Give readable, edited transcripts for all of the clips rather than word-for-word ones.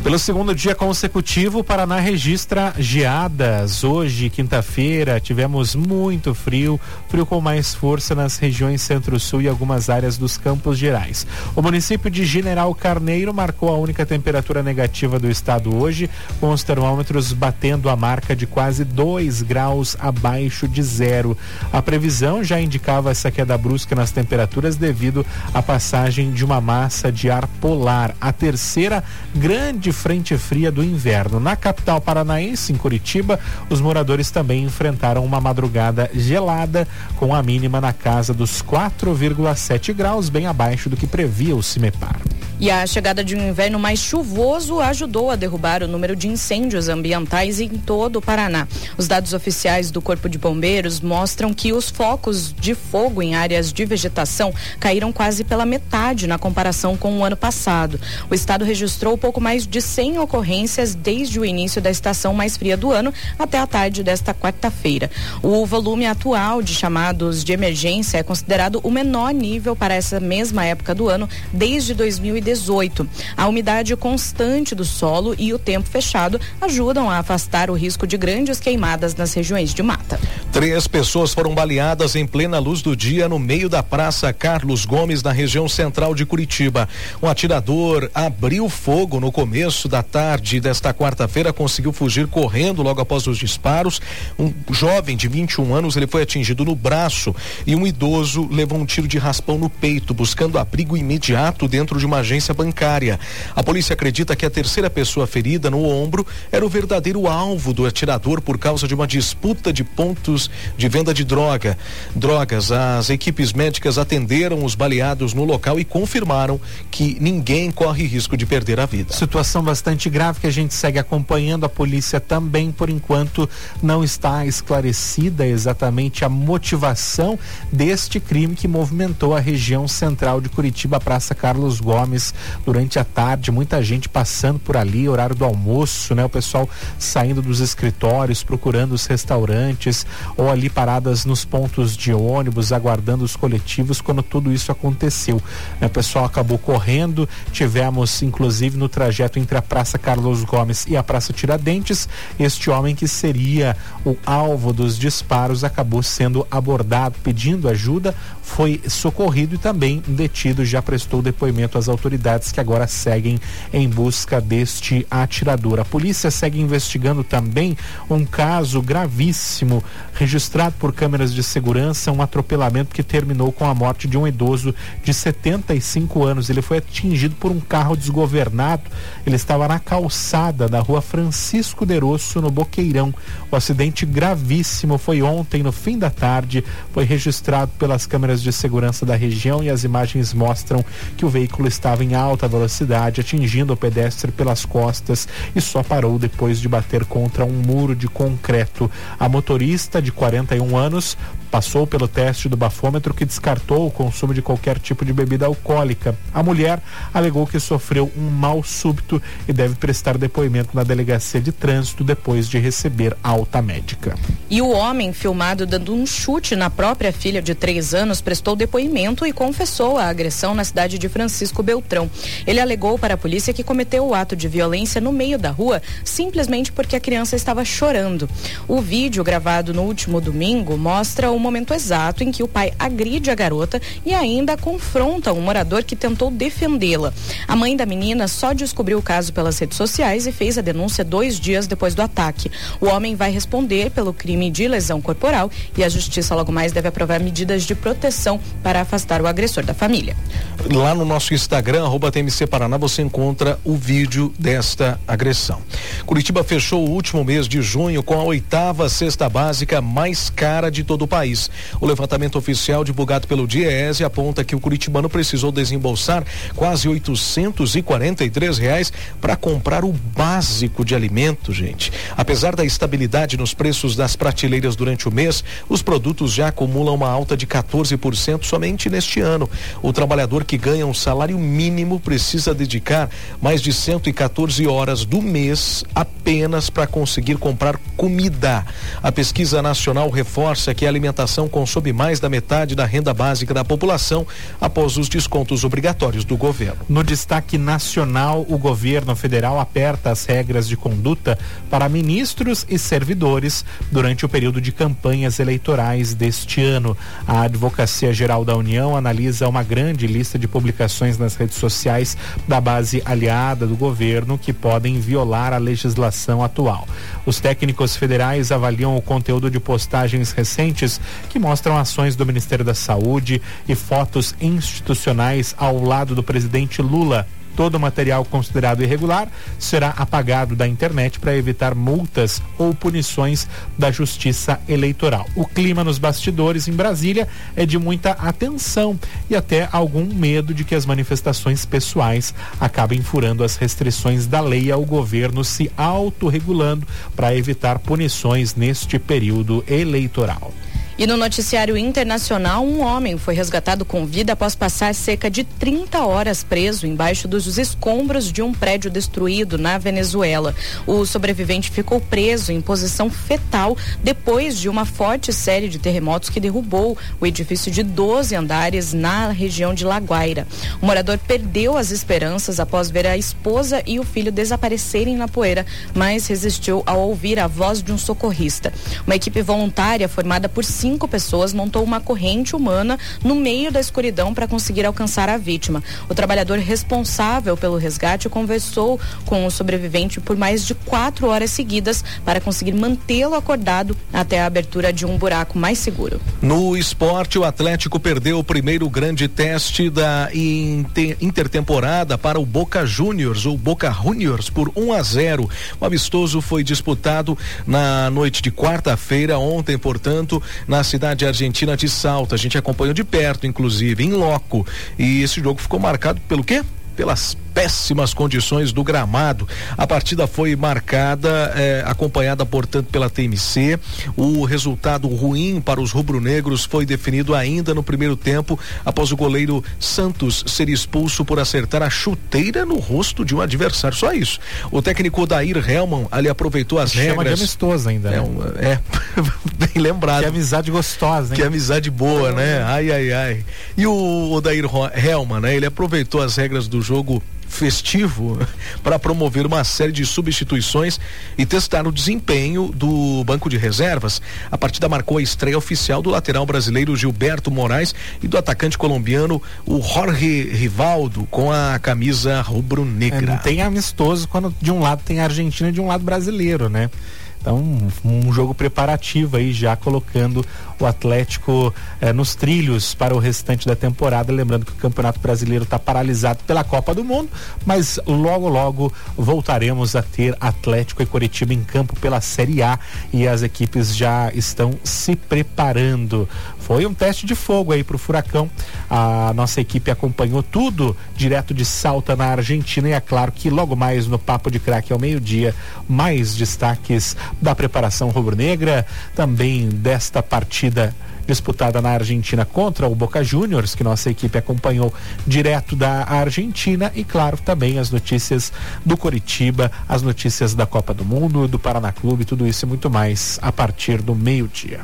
Pelo segundo dia consecutivo, o Paraná registra geadas. Hoje, quinta-feira, tivemos muito frio com mais força nas regiões Centro-Sul e algumas áreas dos Campos Gerais. O município de General Carneiro marcou a única temperatura negativa do estado hoje, com os termômetros batendo a marca de quase 2 graus abaixo de zero. A previsão já indicava essa queda brusca nas temperaturas devido à passagem de uma massa de ar polar, a terceira grande frente fria do inverno. Na capital paranaense, em Curitiba, os moradores também enfrentaram uma madrugada gelada, com a mínima na casa dos 4,7 graus, bem abaixo do que previa o CIMEPAR. E a chegada de um inverno mais chuvoso ajudou a derrubar o número de incêndios ambientais em todo o Paraná. Os dados oficiais do Corpo de Bombeiros mostram que os focos de fogo em áreas de vegetação caíram quase pela metade na comparação com o ano passado. O estado registrou pouco mais de 100 ocorrências desde o início da estação mais fria do ano até a tarde desta quarta-feira. O volume atual de chamados de emergência é considerado o menor nível para essa mesma época do ano desde 2018. A umidade constante do solo e o tempo fechado ajudam a afastar o risco de grandes queimadas nas regiões de mata. 3 pessoas foram baleadas em plena luz do dia no meio da Praça Carlos Gomes, na região central de Curitiba. Um atirador abriu fogo no começo da tarde desta quarta-feira, conseguiu fugir correndo logo após os disparos. Um jovem de 21 anos, ele foi atingido no braço e um idoso levou um tiro de raspão no peito, buscando abrigo imediato dentro de uma agência bancária. A polícia acredita que a terceira pessoa ferida no ombro era o verdadeiro alvo do atirador por causa de uma disputa de pontos de venda de drogas. As equipes médicas atenderam os baleados no local e confirmaram que ninguém corre risco de perder a vida. Situação bastante grave que a gente segue acompanhando. A polícia também, por enquanto, não está esclarecida exatamente a motivação deste crime que movimentou a região central de Curitiba, Praça Carlos Gomes, durante a tarde. Muita gente passando por ali, horário do almoço, né? O pessoal saindo dos escritórios, procurando os restaurantes ou ali paradas nos pontos de ônibus, aguardando os coletivos quando tudo isso aconteceu. O pessoal acabou correndo. Tivemos, inclusive, no trajeto entre a Praça Carlos Gomes e a Praça Tiradentes, este homem que seria o alvo dos disparos acabou sendo abordado, pedindo ajuda, foi socorrido e também detido, já prestou depoimento às autoridades que agora seguem em busca deste atirador. A polícia segue investigando também um caso gravíssimo registrado por câmeras de segurança, um atropelamento que terminou com a morte de um idoso de 75 anos. Ele foi atingido por um carro desgovernado. Ele estava na calçada da rua Francisco Derosso, no Boqueirão. O acidente gravíssimo foi ontem, no fim da tarde, foi registrado pelas câmeras de segurança da região e as imagens mostram que o veículo estava em alta velocidade, atingindo o pedestre pelas costas e só parou depois de bater contra um muro de concreto. A motorista, de 41 anos, passou pelo teste do bafômetro, que descartou o consumo de qualquer tipo de bebida alcoólica. A mulher alegou que sofreu um mal súbito e deve prestar depoimento na delegacia de trânsito depois de receber alta médica. E o homem filmado dando um chute na própria filha de 3 anos prestou depoimento e confessou a agressão na cidade de Francisco Beltrão. Ele alegou para a polícia que cometeu o ato de violência no meio da rua simplesmente porque a criança estava chorando. O vídeo, gravado no último domingo, mostra o momento exato em que o pai agride a garota e ainda confronta um morador que tentou defendê-la. A mãe da menina só descobriu o caso pelas redes sociais e fez a denúncia 2 dias depois do ataque. O homem vai responder pelo crime de lesão corporal e a justiça logo mais deve aprovar medidas de proteção para afastar o agressor da família. Lá no nosso Instagram, @TMC Paraná, você encontra o vídeo desta agressão. Curitiba fechou o último mês de junho com a 8ª cesta básica mais cara de todo o país. O levantamento oficial divulgado pelo DIEESE aponta que o curitibano precisou desembolsar quase R$843 para comprar o básico de alimento, gente. Apesar da estabilidade nos preços das prateleiras durante o mês, os produtos já acumulam uma alta de 14% somente neste ano. O trabalhador que ganha um salário mínimo precisa dedicar mais de 114 horas do mês apenas para conseguir comprar comida. A pesquisa nacional reforça que a alimentação alimentação consome mais da metade da renda básica da população após os descontos obrigatórios do governo. No destaque nacional, o governo federal aperta as regras de conduta para ministros e servidores durante o período de campanhas eleitorais deste ano. A Advocacia Geral da União analisa uma grande lista de publicações nas redes sociais da base aliada do governo que podem violar a legislação atual. Os técnicos federais avaliam o conteúdo de postagens recentes que mostram ações do Ministério da Saúde e fotos institucionais ao lado do presidente Lula. Todo material considerado irregular será apagado da internet para evitar multas ou punições da Justiça Eleitoral. O clima nos bastidores em Brasília é de muita atenção e até algum medo de que as manifestações pessoais acabem furando as restrições da lei ao governo se autorregulando para evitar punições neste período eleitoral. E no noticiário internacional, um homem foi resgatado com vida após passar cerca de 30 horas preso embaixo dos escombros de um prédio destruído na Venezuela. O sobrevivente ficou preso em posição fetal depois de uma forte série de terremotos que derrubou o edifício de 12 andares na região de La Guaira. O morador perdeu as esperanças após ver a esposa e o filho desaparecerem na poeira, mas resistiu ao ouvir a voz de um socorrista. Uma equipe voluntária formada por 5 pessoas montou uma corrente humana no meio da escuridão para conseguir alcançar a vítima. O trabalhador responsável pelo resgate conversou com o sobrevivente por mais de 4 horas seguidas para conseguir mantê-lo acordado até a abertura de um buraco mais seguro. No esporte, o Atlético perdeu o primeiro grande teste da intertemporada para o Boca Juniors, ou Boca Juniors, por 1-0. O amistoso foi disputado na noite de quarta-feira, ontem, portanto, na cidade argentina de Salta. A gente acompanhou de perto, inclusive, em loco. E esse jogo ficou marcado pelo quê? Pelas péssimas condições do gramado. A partida foi marcada, acompanhada, portanto, pela TMC. O resultado ruim para os rubro-negros foi definido ainda no primeiro tempo, após o goleiro Santos ser expulso por acertar a chuteira no rosto de um adversário. Só isso. O técnico Odair Hellmann ali aproveitou as regras. Chama de amistoso ainda, né? Bem lembrado. Que amizade gostosa, né? Que amizade boa, né? Ai, ai, ai. E o Odair Hellmann, né? Ele aproveitou as regras do jogo festivo para promover uma série de substituições e testar o desempenho do banco de reservas. A partida marcou a estreia oficial do lateral brasileiro Gilberto Moraes e do atacante colombiano o Jorge Rivaldo com a camisa rubro-negra. Não tem amistoso quando de um lado tem a Argentina e de um lado brasileiro, né? Então, um jogo preparativo aí, já colocando o Atlético nos trilhos para o restante da temporada. Lembrando que o Campeonato Brasileiro está paralisado pela Copa do Mundo, mas logo voltaremos a ter Atlético e Coritiba em campo pela Série A e as equipes já estão se preparando. Foi um teste de fogo aí pro Furacão. A nossa equipe acompanhou tudo direto de Salta, na Argentina, e é claro que logo mais no Papo de Craque ao meio-dia, mais destaques da preparação rubro-negra, também desta partida disputada na Argentina contra o Boca Juniors, que nossa equipe acompanhou direto da Argentina, e claro, também as notícias do Coritiba, as notícias da Copa do Mundo, do Paraná Clube, tudo isso e muito mais a partir do meio-dia.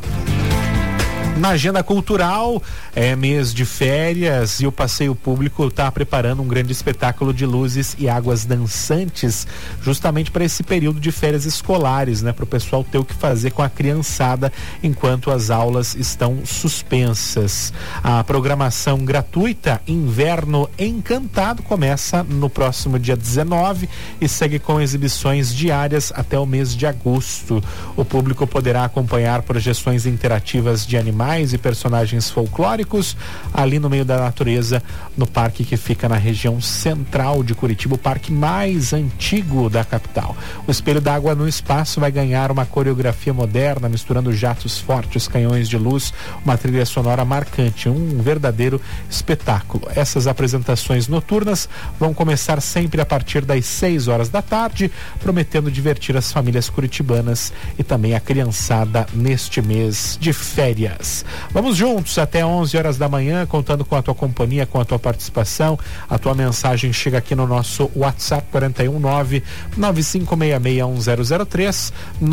Na agenda cultural, é mês de férias e o Passeio Público está preparando um grande espetáculo de luzes e águas dançantes, justamente para esse período de férias escolares, né? Para o pessoal ter o que fazer com a criançada enquanto as aulas estão suspensas. A programação gratuita Inverno Encantado começa no próximo dia 19 e segue com exibições diárias até o mês de agosto. O público poderá acompanhar projeções interativas de animais e personagens folclóricos ali no meio da natureza, no parque que fica na região central de Curitiba, o parque mais antigo da capital. O Espelho d'Água no Espaço vai ganhar uma coreografia moderna, misturando jatos fortes, canhões de luz, uma trilha sonora marcante, um verdadeiro espetáculo. Essas apresentações noturnas vão começar sempre a partir das 6 horas da tarde, prometendo divertir as famílias curitibanas e também a criançada neste mês de férias. mais. Vamos juntos até 11 horas da manhã, contando com a tua companhia, com a tua participação. A tua mensagem chega aqui no nosso WhatsApp 419-9566-1003,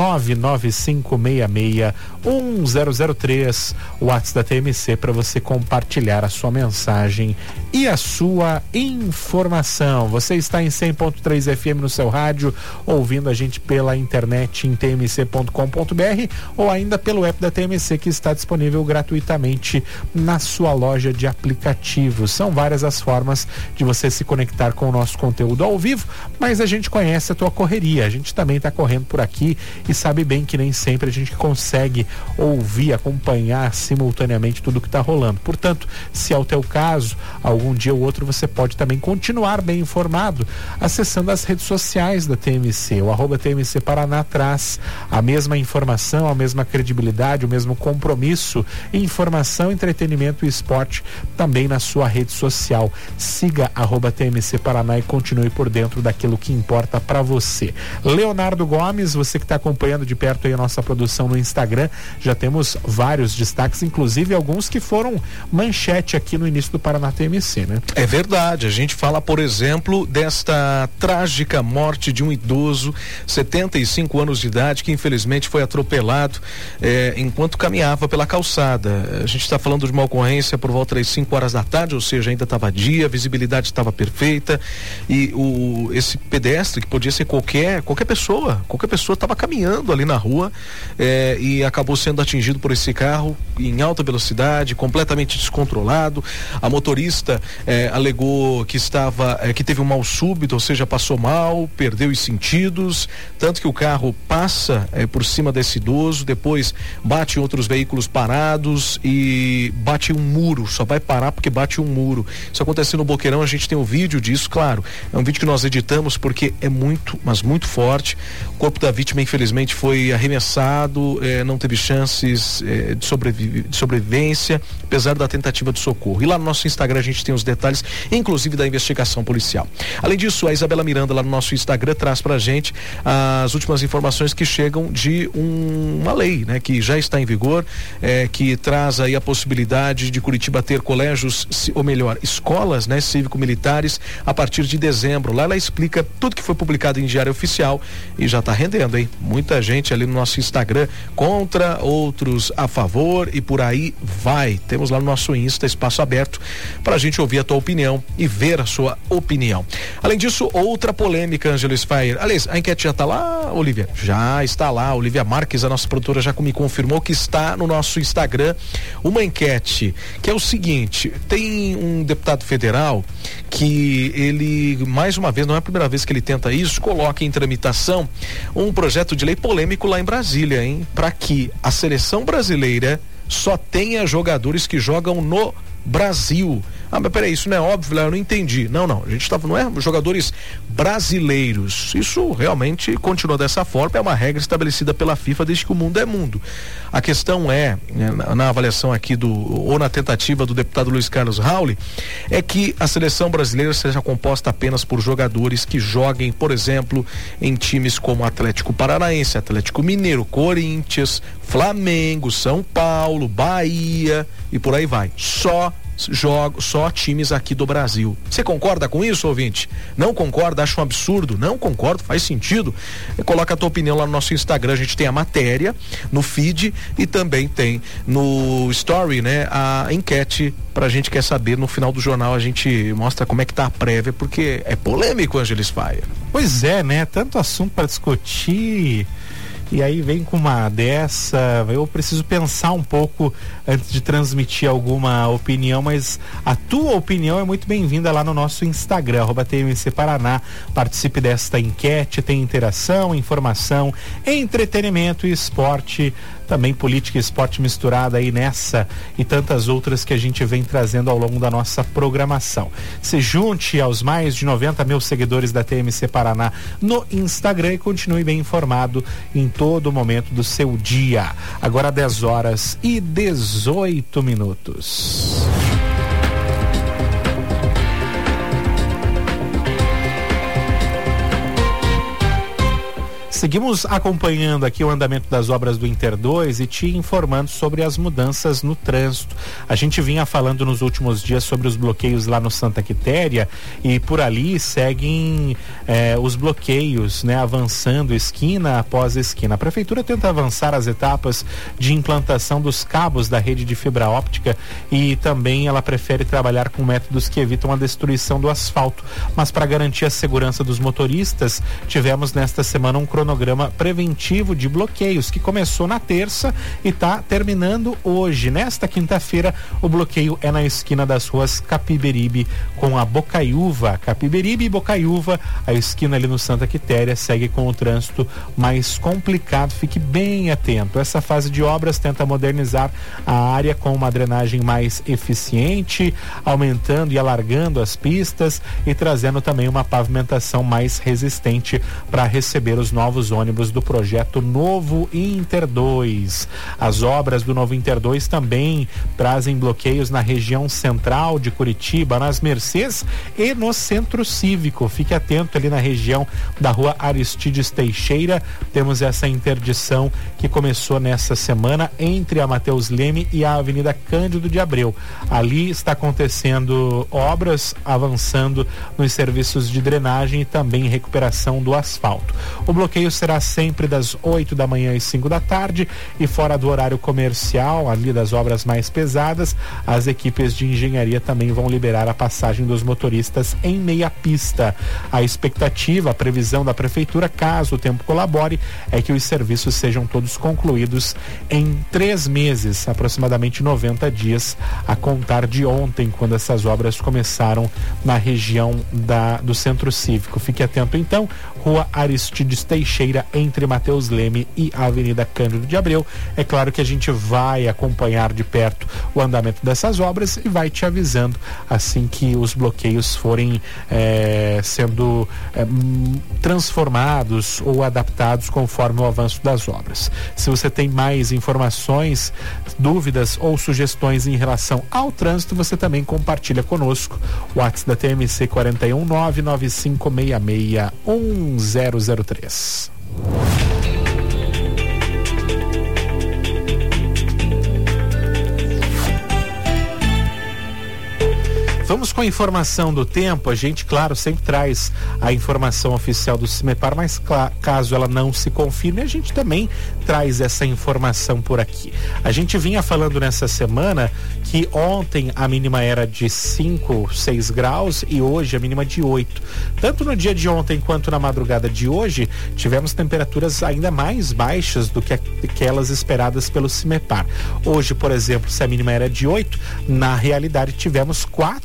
99566-1003, o WhatsApp da TMC, para você compartilhar a sua mensagem e a sua informação. Você está em 100.3 FM no seu rádio, ouvindo a gente pela internet em tmc.com.br ou ainda pelo app da TMC, que está disponível gratuitamente na sua loja de aplicativos. São várias as formas de você se conectar com o nosso conteúdo ao vivo, mas a gente conhece a tua correria, a gente também está correndo por aqui e sabe bem que nem sempre a gente consegue ouvir, acompanhar simultaneamente tudo que está rolando. Portanto, se é o teu caso, algum dia ou outro você pode também continuar bem informado acessando as redes sociais da TMC. O @TMC Paraná traz a mesma informação, a mesma credibilidade, o mesmo compromisso, informação, entretenimento e esporte também na sua rede social. Siga @TMC Paraná e continue por dentro daquilo que importa para você. Leonardo Gomes, você que está acompanhando de perto aí a nossa produção no Instagram, já temos vários destaques, inclusive alguns que foram manchete aqui no início do Paraná TMC, né? É verdade, a gente fala, por exemplo, desta trágica morte de um idoso, 75 anos de idade, que infelizmente foi atropelado enquanto caminhava pela calçada. A gente está falando de uma ocorrência por volta das 5 horas da tarde, ou seja, ainda estava dia, a visibilidade estava perfeita e esse pedestre, que podia ser qualquer pessoa estava caminhando ali na rua e acabou sendo atingido por esse carro em alta velocidade, completamente descontrolado. A motorista alegou que que teve um mal súbito, ou seja, passou mal, perdeu os sentidos, tanto que o carro passa por cima desse idoso, depois bate em outros veículos parados e bate um muro, só vai parar porque bate um muro. Isso aconteceu no Boqueirão, a gente tem um vídeo disso, claro, é um vídeo que nós editamos porque é muito, mas muito forte. O corpo da vítima infelizmente foi arremessado, não teve chances de sobrevivência, apesar da tentativa de socorro. E lá no nosso Instagram a gente tem os detalhes, inclusive da investigação policial. Além disso, a Isabela Miranda lá no nosso Instagram traz pra gente as últimas informações que chegam de uma lei, né, que já está em vigor, que traz aí a possibilidade de Curitiba ter colégios, ou melhor, escolas, né, cívico-militares a partir de dezembro. Lá ela explica tudo que foi publicado em Diário Oficial e já tá rendendo, hein? Muita gente ali no nosso Instagram contra, outros a favor e por aí vai. Temos lá no nosso Insta espaço aberto pra gente ouvir a tua opinião e ver a sua opinião. Além disso, outra polêmica, Ângelo Sfayer. Aliás, a enquete já tá lá, Olivia? Já está lá. Olivia Marques, a nossa produtora, já me confirmou que está no nosso Instagram uma enquete que é o seguinte: tem um deputado federal que ele, mais uma vez, não é a primeira vez que ele tenta isso, coloca em tramitação um projeto de lei polêmico lá em Brasília, hein? Para que a seleção brasileira só tenha jogadores que jogam no Brasil. Mas peraí, isso não é óbvio, eu não entendi. Não, a gente não é jogadores brasileiros. Isso realmente continua dessa forma, é uma regra estabelecida pela FIFA desde que o mundo é mundo. A questão na avaliação aqui ou na tentativa do deputado Luiz Carlos Rauli, é que a seleção brasileira seja composta apenas por jogadores que joguem, por exemplo, em times como Atlético Paranaense, Atlético Mineiro, Corinthians, Flamengo, São Paulo, Bahia e por aí vai. Só times aqui do Brasil. Você concorda com isso, ouvinte? Não concorda? Acha um absurdo? Não concordo, faz sentido. Coloca a tua opinião lá no nosso Instagram, a gente tem a matéria no feed e também tem no story, né, a enquete pra gente quer saber. No final do jornal a gente mostra como é que tá a prévia, porque é polêmico, Ângelo Sfayer. Pois é, né? Tanto assunto para discutir. E aí vem com uma dessa, eu preciso pensar um pouco antes de transmitir alguma opinião, mas a tua opinião é muito bem-vinda lá no nosso Instagram, @TMC Paraná. Participe desta enquete, tem interação, informação, entretenimento e esporte, também política e esporte misturada aí nessa e tantas outras que a gente vem trazendo ao longo da nossa programação. Se junte aos mais de 90 mil seguidores da TMC Paraná no Instagram e continue bem informado em todo momento do seu dia. Agora 10h18. Seguimos acompanhando aqui o andamento das obras do Inter 2 e te informando sobre as mudanças no trânsito. A gente vinha falando nos últimos dias sobre os bloqueios lá no Santa Quitéria e por ali seguem os bloqueios, né, avançando esquina após esquina. A prefeitura tenta avançar as etapas de implantação dos cabos da rede de fibra óptica e também ela prefere trabalhar com métodos que evitam a destruição do asfalto. Mas para garantir a segurança dos motoristas, tivemos nesta semana um cronograma preventivo de bloqueios que começou na terça e está terminando hoje. Nesta quinta-feira, o bloqueio é na esquina das ruas Capiberibe com a Bocaiúva. Capiberibe e Bocaiúva, a esquina ali no Santa Quitéria, segue com o trânsito mais complicado. Fique bem atento. Essa fase de obras tenta modernizar a área com uma drenagem mais eficiente, aumentando e alargando as pistas e trazendo também uma pavimentação mais resistente para receber os novos ônibus do projeto Novo Inter 2. As obras do Novo Inter 2 também trazem bloqueios na região central de Curitiba, nas Mercês e no Centro Cívico. Fique atento ali na região da rua Aristides Teixeira. Temos essa interdição que começou nessa semana entre a Mateus Leme e a Avenida Cândido de Abreu. Ali está acontecendo obras, avançando nos serviços de drenagem e também recuperação do asfalto. O bloqueio será sempre das 8 da manhã às 5 da tarde e fora do horário comercial, ali das obras mais pesadas, as equipes de engenharia também vão liberar a passagem dos motoristas em meia pista. A expectativa, a previsão da prefeitura, caso o tempo colabore, é que os serviços sejam todos concluídos em 3 meses, aproximadamente 90 dias, a contar de ontem, quando essas obras começaram na região do Centro Cívico. Fique atento então, rua Aristides Teixeira, entre Mateus Leme e a Avenida Cândido de Abreu. É claro que a gente vai acompanhar de perto o andamento dessas obras e vai te avisando assim que os bloqueios forem sendo transformados ou adaptados conforme o avanço das obras. Se você tem mais informações, dúvidas ou sugestões em relação ao trânsito, você também compartilha conosco. O WhatsApp da TMC 41 99566 1003. Vamos com a informação do tempo. A gente, claro, sempre traz a informação oficial do CIMEPAR, mas caso ela não se confirme, a gente também traz essa informação por aqui. A gente vinha falando nessa semana que ontem a mínima era de 5, 6 graus e hoje a mínima de 8. Tanto no dia de ontem quanto na madrugada de hoje, tivemos temperaturas ainda mais baixas do que aquelas esperadas pelo CIMEPAR. Hoje, por exemplo, se a mínima era de 8, na realidade tivemos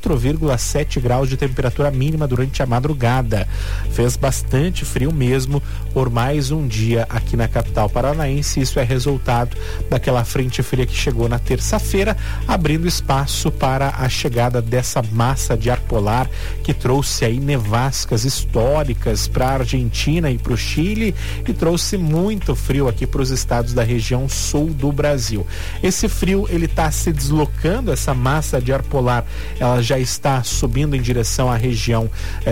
4,7 graus de temperatura mínima durante a madrugada. Fez bastante frio mesmo por mais um dia aqui na capital paranaense. Isso é resultado daquela frente fria que chegou na terça-feira, abrindo espaço para a chegada dessa massa de ar polar que trouxe aí nevascas históricas para a Argentina e para o Chile e trouxe muito frio aqui para os estados da região sul do Brasil. Esse frio, ele está se deslocando, essa massa de ar polar, ela já está subindo em direção à região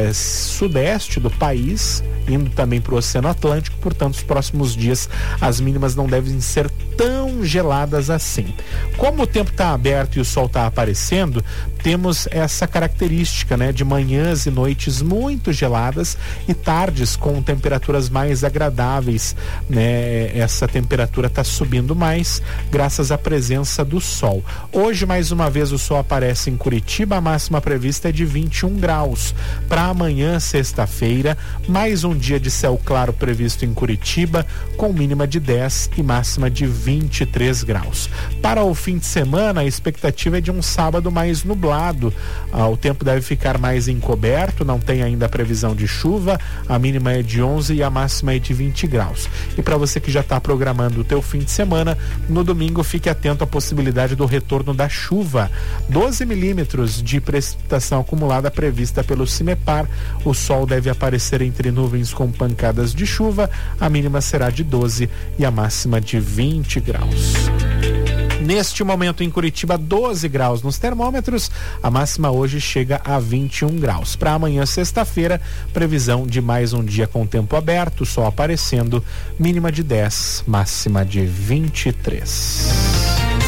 sudeste do país, indo também para o Oceano Atlântico. Portanto, os próximos dias as mínimas não devem ser tão geladas assim. Como o tempo está aberto e o sol está aparecendo, temos essa característica, né, de manhãs e noites muito geladas e tardes com temperaturas mais agradáveis, né? Essa temperatura está subindo mais graças à presença do sol. Hoje, mais uma vez, o sol aparece em Curitiba, a máxima prevista é de 21 graus. Para amanhã, sexta-feira, mais um dia de céu claro previsto em Curitiba, com mínima de 10 e máxima de 23 graus. Para o fim de semana, a expectativa é de um sábado mais nublado. O tempo deve ficar mais encoberto, não tem ainda a previsão de chuva, a mínima é de 11 e a máxima é de 20 graus. E para você que já está programando o teu fim de semana, no domingo fique atento à possibilidade do retorno da chuva. 12 milímetros de precipitação acumulada prevista pelo CIMEPAR. O sol deve aparecer entre nuvens com pancadas de chuva, a mínima será de 12 e a máxima de 20 graus. Neste momento em Curitiba, 12 graus nos termômetros, a máxima hoje chega a 21 graus. Para amanhã, sexta-feira, previsão de mais um dia com tempo aberto, sol aparecendo, mínima de 10, máxima de 23.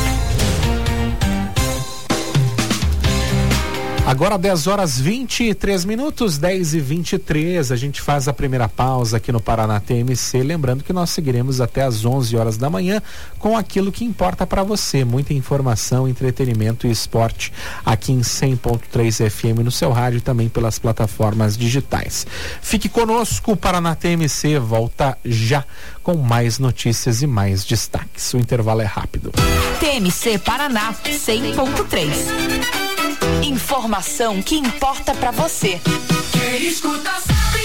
Agora 10 horas 23 minutos, 10h23, a gente faz a primeira pausa aqui no Paraná TMC, lembrando que nós seguiremos até às 11 horas da manhã com aquilo que importa para você, muita informação, entretenimento e esporte aqui em 100.3 FM no seu rádio e também pelas plataformas digitais. Fique conosco, o Paraná TMC volta já com mais notícias e mais destaques. O intervalo é rápido. TMC Paraná 100.3. Informação que importa pra você. Quem escuta sabe.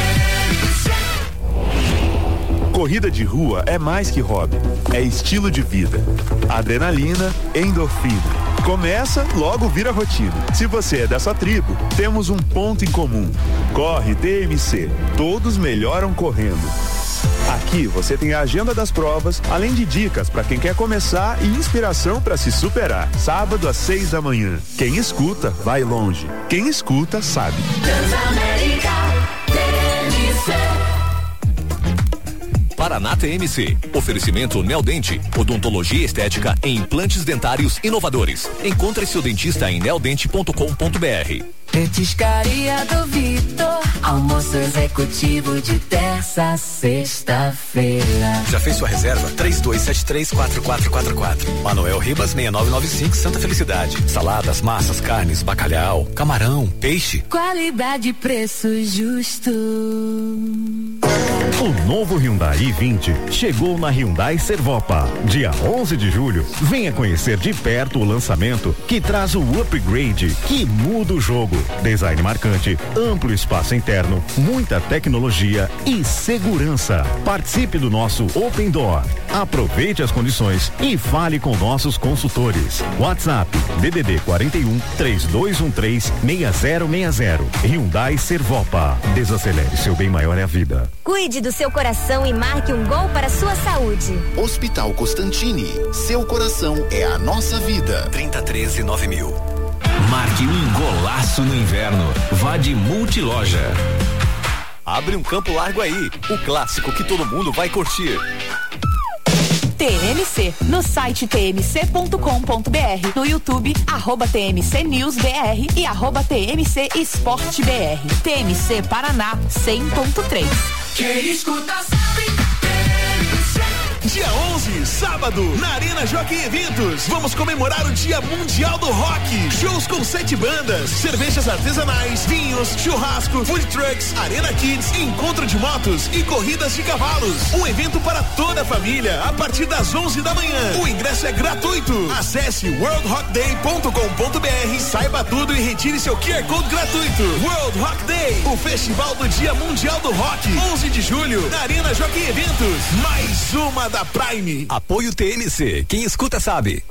Corrida de rua é mais que hobby, é estilo de vida. Adrenalina, endorfina. Começa, logo vira rotina. Se você é dessa tribo, temos um ponto em comum. Corre TMC. Todos melhoram correndo. Aqui você tem a agenda das provas, além de dicas para quem quer começar e inspiração para se superar. Sábado às 6 da manhã. Quem escuta, vai longe. Quem escuta, sabe. Paraná TMC. Oferecimento Neodente. Odontologia estética em implantes dentários inovadores. Encontre seu dentista em neodente.com.br. Petiscaria do Vitor. Almoço executivo de terça a sexta-feira. Já fez sua reserva? 32734444. Manuel Ribas 6995, Santa Felicidade. Saladas, massas, carnes, bacalhau, camarão, peixe. Qualidade e preço justo. O novo Hyundai i20 chegou na Hyundai Servopa. Dia 11 de julho, venha conhecer de perto o lançamento que traz o upgrade que muda o jogo. Design marcante, amplo espaço interno, muita tecnologia e segurança. Participe do nosso Open Door. Aproveite as condições e fale com nossos consultores. WhatsApp DDD 41 3213 6060. Hyundai Servopa. Desacelere, seu bem maior é a vida. Cuide do seu coração e marque um gol para a sua saúde. Hospital Constantini. Seu coração é a nossa vida. 3013-9000. Marque um golaço no inverno. Vá de Multiloja. Abre um campo largo aí. O clássico que todo mundo vai curtir. TMC, no site tmc.com.br, no YouTube, @TMCNewsBR e @TMC Esporte BR. TMC Paraná 100.3. Quem escuta sabe. Dia 11, sábado, na Arena Jockey Eventos. Vamos comemorar o Dia Mundial do Rock. Shows com 7 bandas, cervejas artesanais, vinhos, churrasco, food trucks, Arena Kids, encontro de motos e corridas de cavalos. Um evento para toda a família a partir das 11 da manhã. O ingresso é gratuito. Acesse worldrockday.com.br, saiba tudo e retire seu QR Code gratuito. World Rock Day, o festival do Dia Mundial do Rock. 11 de julho, na Arena Jockey Eventos. Mais uma da Prime. Apoio TMC. Quem escuta sabe.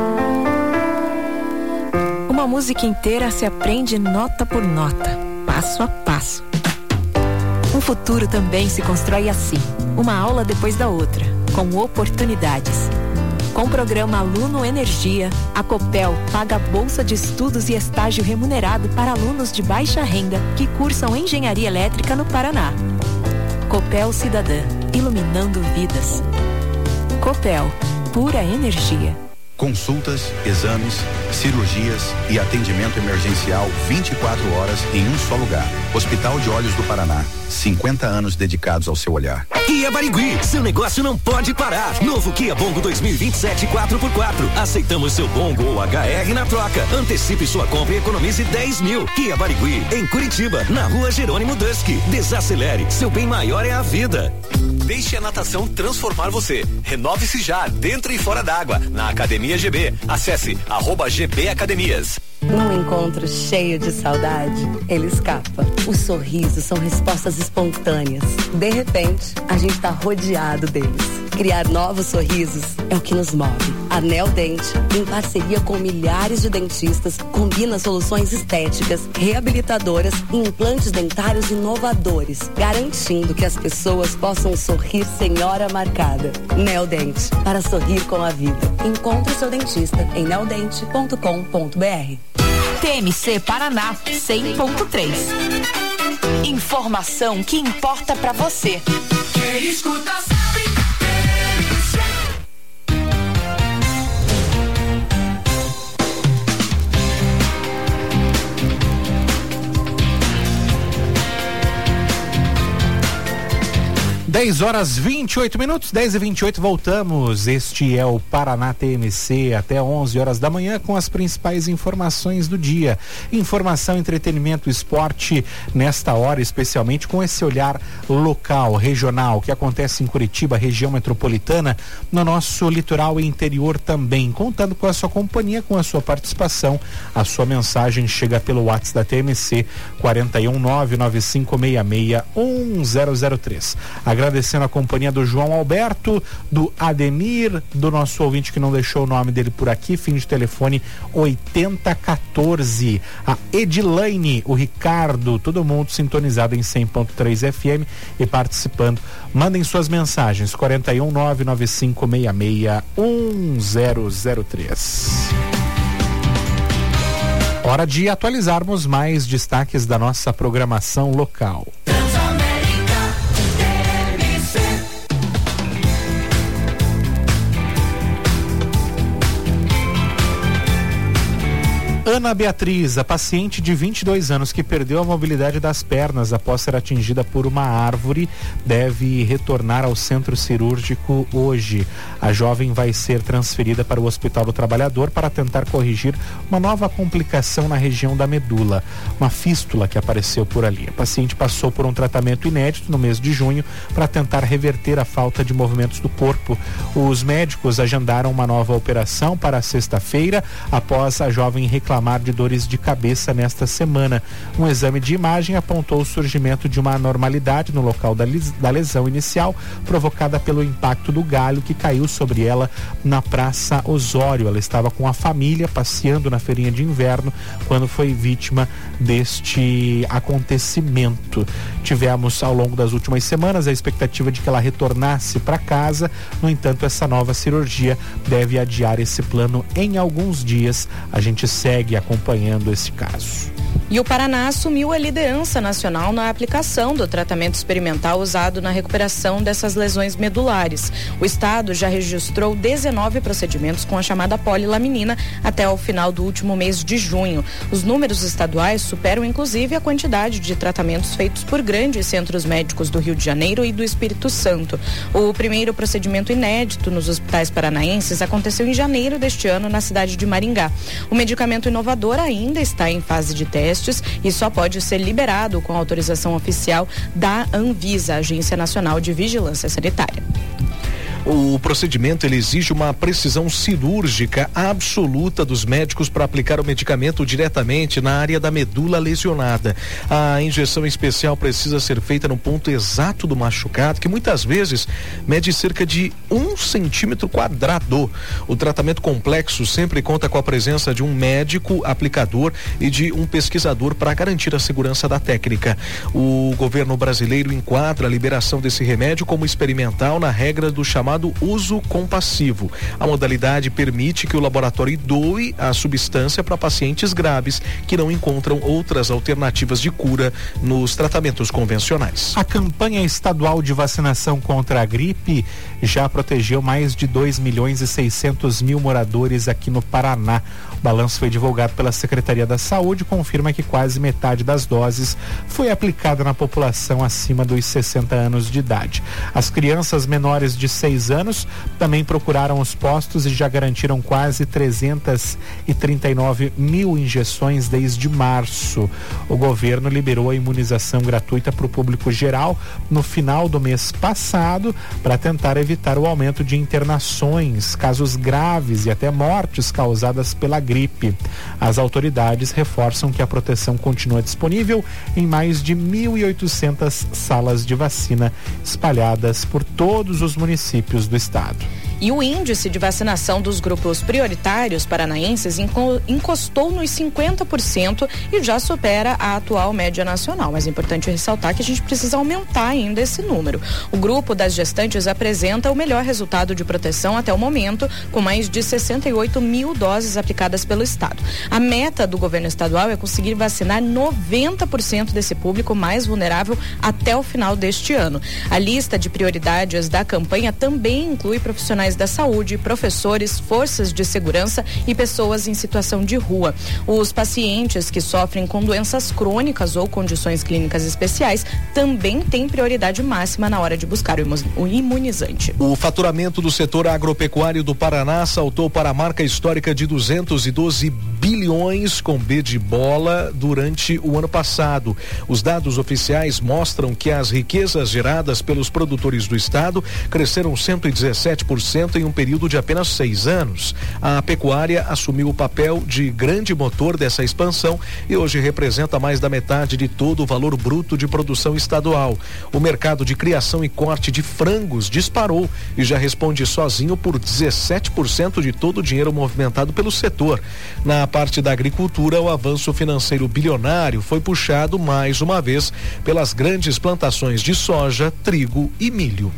Uma música inteira se aprende nota por nota, passo a passo. Um futuro também se constrói assim, uma aula depois da outra, com oportunidades. Com o programa Aluno Energia, a Copel paga a bolsa de estudos e estágio remunerado para alunos de baixa renda que cursam engenharia elétrica no Paraná. Copel Cidadã, iluminando vidas. Copel, pura energia. Consultas, exames, cirurgias e atendimento emergencial 24 horas em um só lugar. Hospital de Olhos do Paraná. 50 anos dedicados ao seu olhar. Kia Barigui, seu negócio não pode parar. Novo Kia Bongo 2027 4x4. Aceitamos seu Bongo ou HR na troca. Antecipe sua compra e economize 10 mil. Kia Barigui, em Curitiba, na rua Jerônimo Duski. Desacelere, seu bem maior é a vida. Deixe a natação transformar você. Renove-se já, dentro e fora d'água, na Academia GB. Acesse @GB Academias. Num encontro cheio de saudade, ele escapa. Os sorrisos são respostas espontâneas. De repente, a gente está rodeado deles. Criar novos sorrisos é o que nos move. A A Neodente, em parceria com milhares de dentistas, combina soluções estéticas, reabilitadoras e implantes dentários inovadores, garantindo que as pessoas possam sorrir sem hora marcada. Neodente, para sorrir com a vida. Encontre seu dentista em neodente.com.br. TMC Paraná 100.3. Informação que importa pra você. Quem escuta sabe. Dez horas 28 minutos, 10h28, voltamos. Este é o Paraná TMC até 11 horas da manhã com as principais informações do dia. Informação, entretenimento, esporte nesta hora, especialmente com esse olhar local, regional, que acontece em Curitiba, região metropolitana, no nosso litoral e interior também. Contando com a sua companhia, com a sua participação. A sua mensagem chega pelo WhatsApp da TMC 41995661003. Agradecendo a companhia do João Alberto, do Ademir, do nosso ouvinte que não deixou o nome dele por aqui, fim de telefone 8014, a Edilaine, o Ricardo, todo mundo sintonizado em 100.3 FM e participando. Mandem suas mensagens 41995661003. Hora de atualizarmos mais destaques da nossa programação local. Ana Beatriz, a paciente de 22 anos que perdeu a mobilidade das pernas após ser atingida por uma árvore, deve retornar ao centro cirúrgico hoje. A jovem vai ser transferida para o Hospital do Trabalhador para tentar corrigir uma nova complicação na região da medula, uma fístula que apareceu por ali. A paciente passou por um tratamento inédito no mês de junho para tentar reverter a falta de movimentos do corpo. Os médicos agendaram uma nova operação para sexta-feira, após a jovem reclamar de dores de cabeça nesta semana. Um exame de imagem apontou o surgimento de uma anormalidade no local da lesão inicial, provocada pelo impacto do galho que caiu sobre ela na Praça Osório. Ela estava com a família passeando na feirinha de inverno quando foi vítima deste acontecimento. Tivemos ao longo das últimas semanas a expectativa de que ela retornasse para casa. No entanto, essa nova cirurgia deve adiar esse plano em alguns dias. A gente segue acompanhando esse caso. E o Paraná assumiu a liderança nacional na aplicação do tratamento experimental usado na recuperação dessas lesões medulares. O estado já registrou 19 procedimentos com a chamada polilaminina até o final do último mês de junho. Os números estaduais superam inclusive a quantidade de tratamentos feitos por grandes centros médicos do Rio de Janeiro e do Espírito Santo. O primeiro procedimento inédito nos hospitais paranaenses aconteceu em janeiro deste ano na cidade de Maringá. O medicamento inovador ainda está em fase de testes e só pode ser liberado com autorização oficial da Anvisa, Agência Nacional de Vigilância Sanitária. O procedimento ele exige uma precisão cirúrgica absoluta dos médicos para aplicar o medicamento diretamente na área da medula lesionada. A injeção especial precisa ser feita no ponto exato do machucado, que muitas vezes mede cerca de 1 centímetro quadrado. O tratamento complexo sempre conta com a presença de um médico aplicador e de um pesquisador para garantir a segurança da técnica. O governo brasileiro enquadra a liberação desse remédio como experimental na regra do chamado uso compassivo. A modalidade permite que o laboratório doe a substância para pacientes graves que não encontram outras alternativas de cura nos tratamentos convencionais. A campanha estadual de vacinação contra a gripe já protegeu mais de 2.600.000 moradores aqui no Paraná. O balanço foi divulgado pela Secretaria da Saúde e confirma que quase metade das doses foi aplicada na população acima dos 60 anos de idade. As crianças menores de 6 anos também procuraram os postos e já garantiram quase 339 mil injeções desde março. O governo liberou a imunização gratuita para o público geral no final do mês passado para tentar evitar o aumento de internações, casos graves e até mortes causadas pela gripe. As autoridades reforçam que a proteção continua disponível em mais de 1.800 salas de vacina espalhadas por todos os municípios do estado. E o índice de vacinação dos grupos prioritários paranaenses encostou nos 50% e já supera a atual média nacional. Mas é importante ressaltar que a gente precisa aumentar ainda esse número. O grupo das gestantes apresenta o melhor resultado de proteção até o momento, com mais de 68 mil doses aplicadas pelo estado. A meta do governo estadual é conseguir vacinar 90% desse público mais vulnerável até o final deste ano. A lista de prioridades da campanha também inclui profissionais da saúde, professores, forças de segurança e pessoas em situação de rua. Os pacientes que sofrem com doenças crônicas ou condições clínicas especiais também têm prioridade máxima na hora de buscar o imunizante. O faturamento do setor agropecuário do Paraná saltou para a marca histórica de 212 bilhões com B de bola durante o ano passado. Os dados oficiais mostram que as riquezas geradas pelos produtores do estado cresceram 117% em um período de apenas 6 anos. A pecuária assumiu o papel de grande motor dessa expansão e hoje representa mais da metade de todo o valor bruto de produção estadual. O mercado de criação e corte de frangos disparou e já responde sozinho por 17% de todo o dinheiro movimentado pelo setor. Na parte da agricultura, o avanço financeiro bilionário foi puxado mais uma vez pelas grandes plantações de soja, trigo e milho.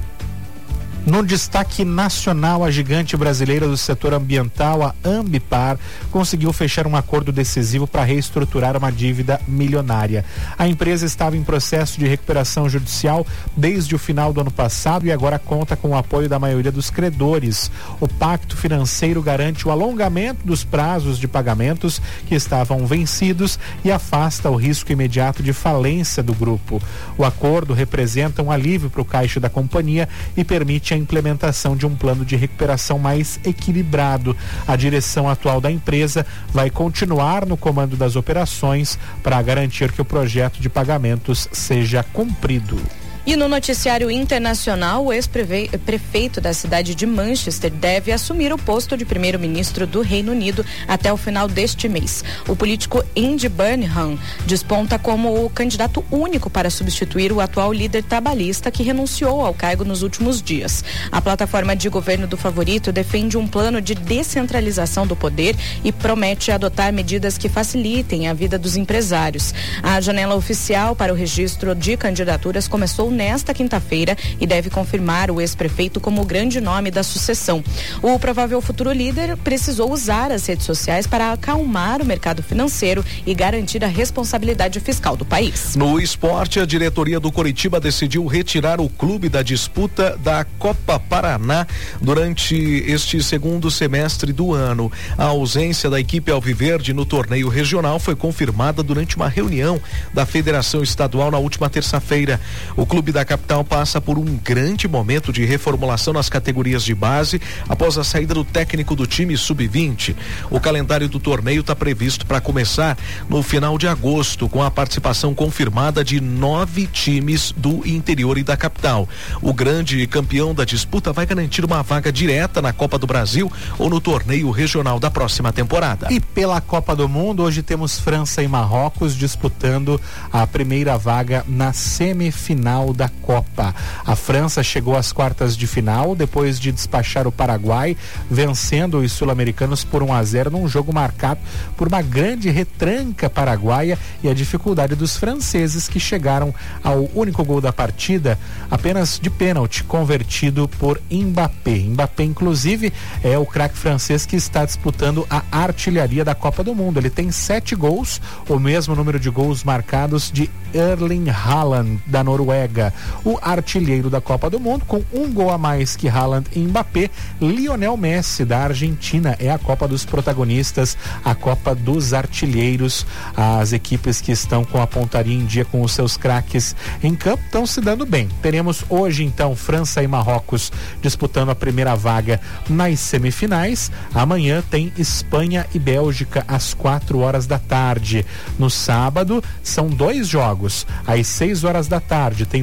No destaque nacional, a gigante brasileira do setor ambiental, a Ambipar, conseguiu fechar um acordo decisivo para reestruturar uma dívida milionária. A empresa estava em processo de recuperação judicial desde o final do ano passado e agora conta com o apoio da maioria dos credores. O pacto financeiro garante o alongamento dos prazos de pagamentos que estavam vencidos e afasta o risco imediato de falência do grupo. O acordo representa um alívio para o caixa da companhia e permite a implementação de um plano de recuperação mais equilibrado. A direção atual da empresa vai continuar no comando das operações para garantir que o projeto de pagamentos seja cumprido. E no noticiário internacional, o ex-prefeito da cidade de Manchester deve assumir o posto de primeiro-ministro do Reino Unido até o final deste mês. O político Andy Burnham desponta como o candidato único para substituir o atual líder trabalhista que renunciou ao cargo nos últimos dias. A plataforma de governo do favorito defende um plano de descentralização do poder e promete adotar medidas que facilitem a vida dos empresários. A janela oficial para o registro de candidaturas começou nesta quinta-feira e deve confirmar o ex-prefeito como o grande nome da sucessão. O provável futuro líder precisou usar as redes sociais para acalmar o mercado financeiro e garantir a responsabilidade fiscal do país. No esporte, a diretoria do Coritiba decidiu retirar o clube da disputa da Copa Paraná durante este segundo semestre do ano. A ausência da equipe alviverde no torneio regional foi confirmada durante uma reunião da Federação Estadual na última terça-feira. O clube da capital passa por um grande momento de reformulação nas categorias de base após a saída do técnico do time sub-20. O calendário do torneio está previsto para começar no final de agosto, com a participação confirmada de 9 times do interior e da capital. O grande campeão da disputa vai garantir uma vaga direta na Copa do Brasil ou no torneio regional da próxima temporada. E pela Copa do Mundo, hoje temos França e Marrocos disputando a primeira vaga na semifinal da Copa. A França chegou às quartas de final depois de despachar o Paraguai, vencendo os sul-americanos por 1-0 num jogo marcado por uma grande retranca paraguaia e a dificuldade dos franceses, que chegaram ao único gol da partida apenas de pênalti, convertido por Mbappé. Mbappé, inclusive, é o craque francês que está disputando a artilharia da Copa do Mundo. Ele tem 7 gols, o mesmo número de gols marcados de Erling Haaland, da Noruega. O artilheiro da Copa do Mundo, com 1 gol a mais que Haaland e Mbappé, Lionel Messi, da Argentina. É a Copa dos protagonistas, a Copa dos artilheiros. As equipes que estão com a pontaria em dia com os seus craques em campo estão se dando bem. Teremos hoje, então, França e Marrocos disputando a primeira vaga nas semifinais. Amanhã tem Espanha e Bélgica às 4 da tarde. No sábado, são 2 jogos. Às 6 da tarde tem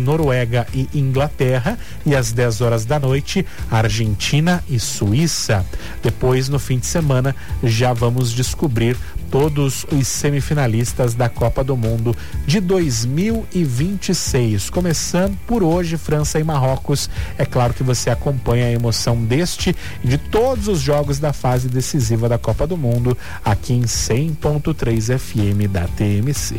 Noruega e Inglaterra, e às 10 horas da noite, Argentina e Suíça. Depois, no fim de semana, já vamos descobrir todos os semifinalistas da Copa do Mundo de 2026. Começando por hoje, França e Marrocos. É claro que você acompanha a emoção deste e de todos os jogos da fase decisiva da Copa do Mundo aqui em 100.3 FM da TMC.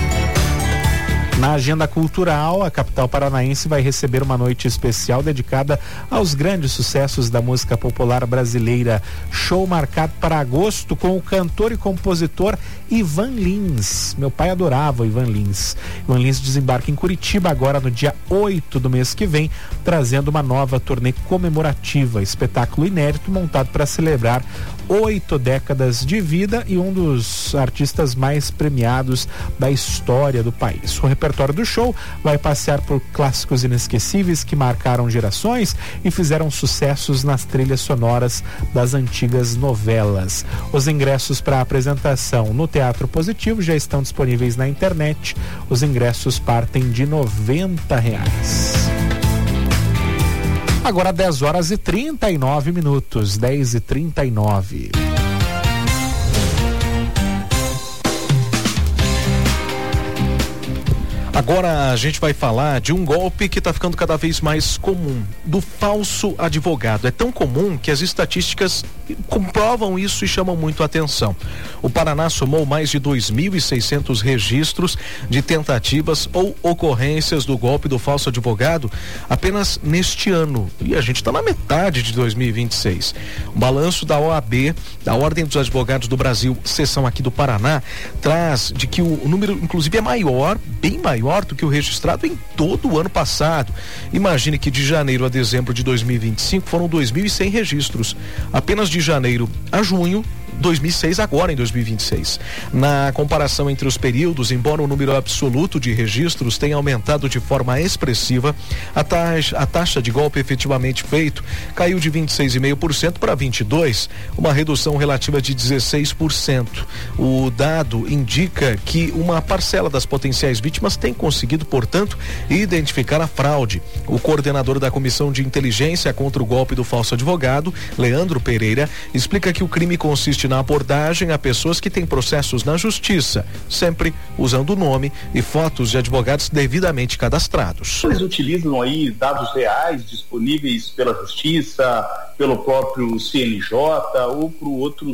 Na agenda cultural, a capital paranaense vai receber uma noite especial dedicada aos grandes sucessos da música popular brasileira. Show marcado para agosto com o cantor e compositor Ivan Lins. Meu pai adorava o Ivan Lins. Ivan Lins desembarca em Curitiba agora no dia 8 do mês que vem, trazendo uma nova turnê comemorativa, espetáculo inédito montado para celebrar 8 décadas de vida e um dos artistas mais premiados da história do país. O repertório do show vai passear por clássicos inesquecíveis que marcaram gerações e fizeram sucessos nas trilhas sonoras das antigas novelas. Os ingressos para a apresentação no Teatro Positivo já estão disponíveis na internet. Os ingressos partem de R$90. Agora 10 horas e 39 minutos, 10h39. Agora a gente vai falar de um golpe que está ficando cada vez mais comum, do falso advogado. É tão comum que as estatísticas comprovam isso e chamam muito a atenção. O Paraná somou mais de 2.600 registros de tentativas ou ocorrências do golpe do falso advogado apenas neste ano. E a gente está na metade de 2026. O balanço da OAB, da Ordem dos Advogados do Brasil, seção aqui do Paraná, traz de que o número, inclusive, é maior, bem maior do que o registrado em todo o ano passado. Imagine que de janeiro a dezembro de 2025 foram 2.100 registros. Apenas de janeiro a junho, 2006 agora em 2026. Na comparação entre os períodos, embora o número absoluto de registros tenha aumentado de forma expressiva, a taxa de golpe efetivamente feito caiu de 26,5% para 22%, uma redução relativa de 16%. O dado indica que uma parcela das potenciais vítimas tem conseguido, portanto, identificar a fraude. O coordenador da Comissão de Inteligência contra o Golpe do Falso Advogado, Leandro Pereira, explica que o crime consiste na abordagem a pessoas que têm processos na justiça, sempre usando o nome e fotos de advogados devidamente cadastrados. Eles utilizam aí dados reais disponíveis pela justiça, pelo próprio CNJ ou por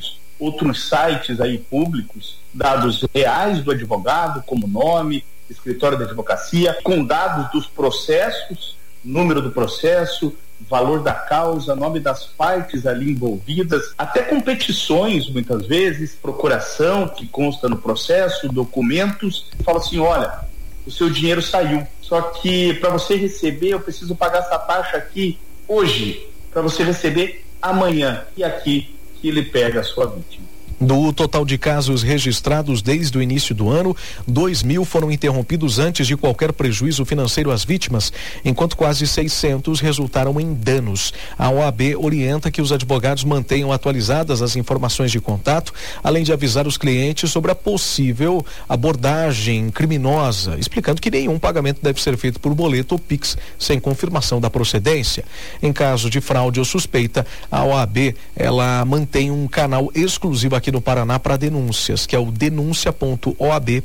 outros sites aí públicos, dados reais do advogado, como nome, escritório de advocacia, com dados dos processos, número do processo, valor da causa, nome das partes ali envolvidas, até competições muitas vezes, procuração que consta no processo, documentos, fala assim, olha, o seu dinheiro saiu, só que para você receber eu preciso pagar essa taxa aqui hoje, para você receber amanhã, e aqui que ele pega a sua vítima. Do total de casos registrados desde o início do ano, 2.000 foram interrompidos antes de qualquer prejuízo financeiro às vítimas, enquanto quase 600 resultaram em danos. A OAB orienta que os advogados mantenham atualizadas as informações de contato, além de avisar os clientes sobre a possível abordagem criminosa, explicando que nenhum pagamento deve ser feito por boleto ou Pix sem confirmação da procedência. Em caso de fraude ou suspeita, a OAB ela mantém um canal exclusivo aqui no Paraná para denúncias, que é o denuncia.oabpr.org.br.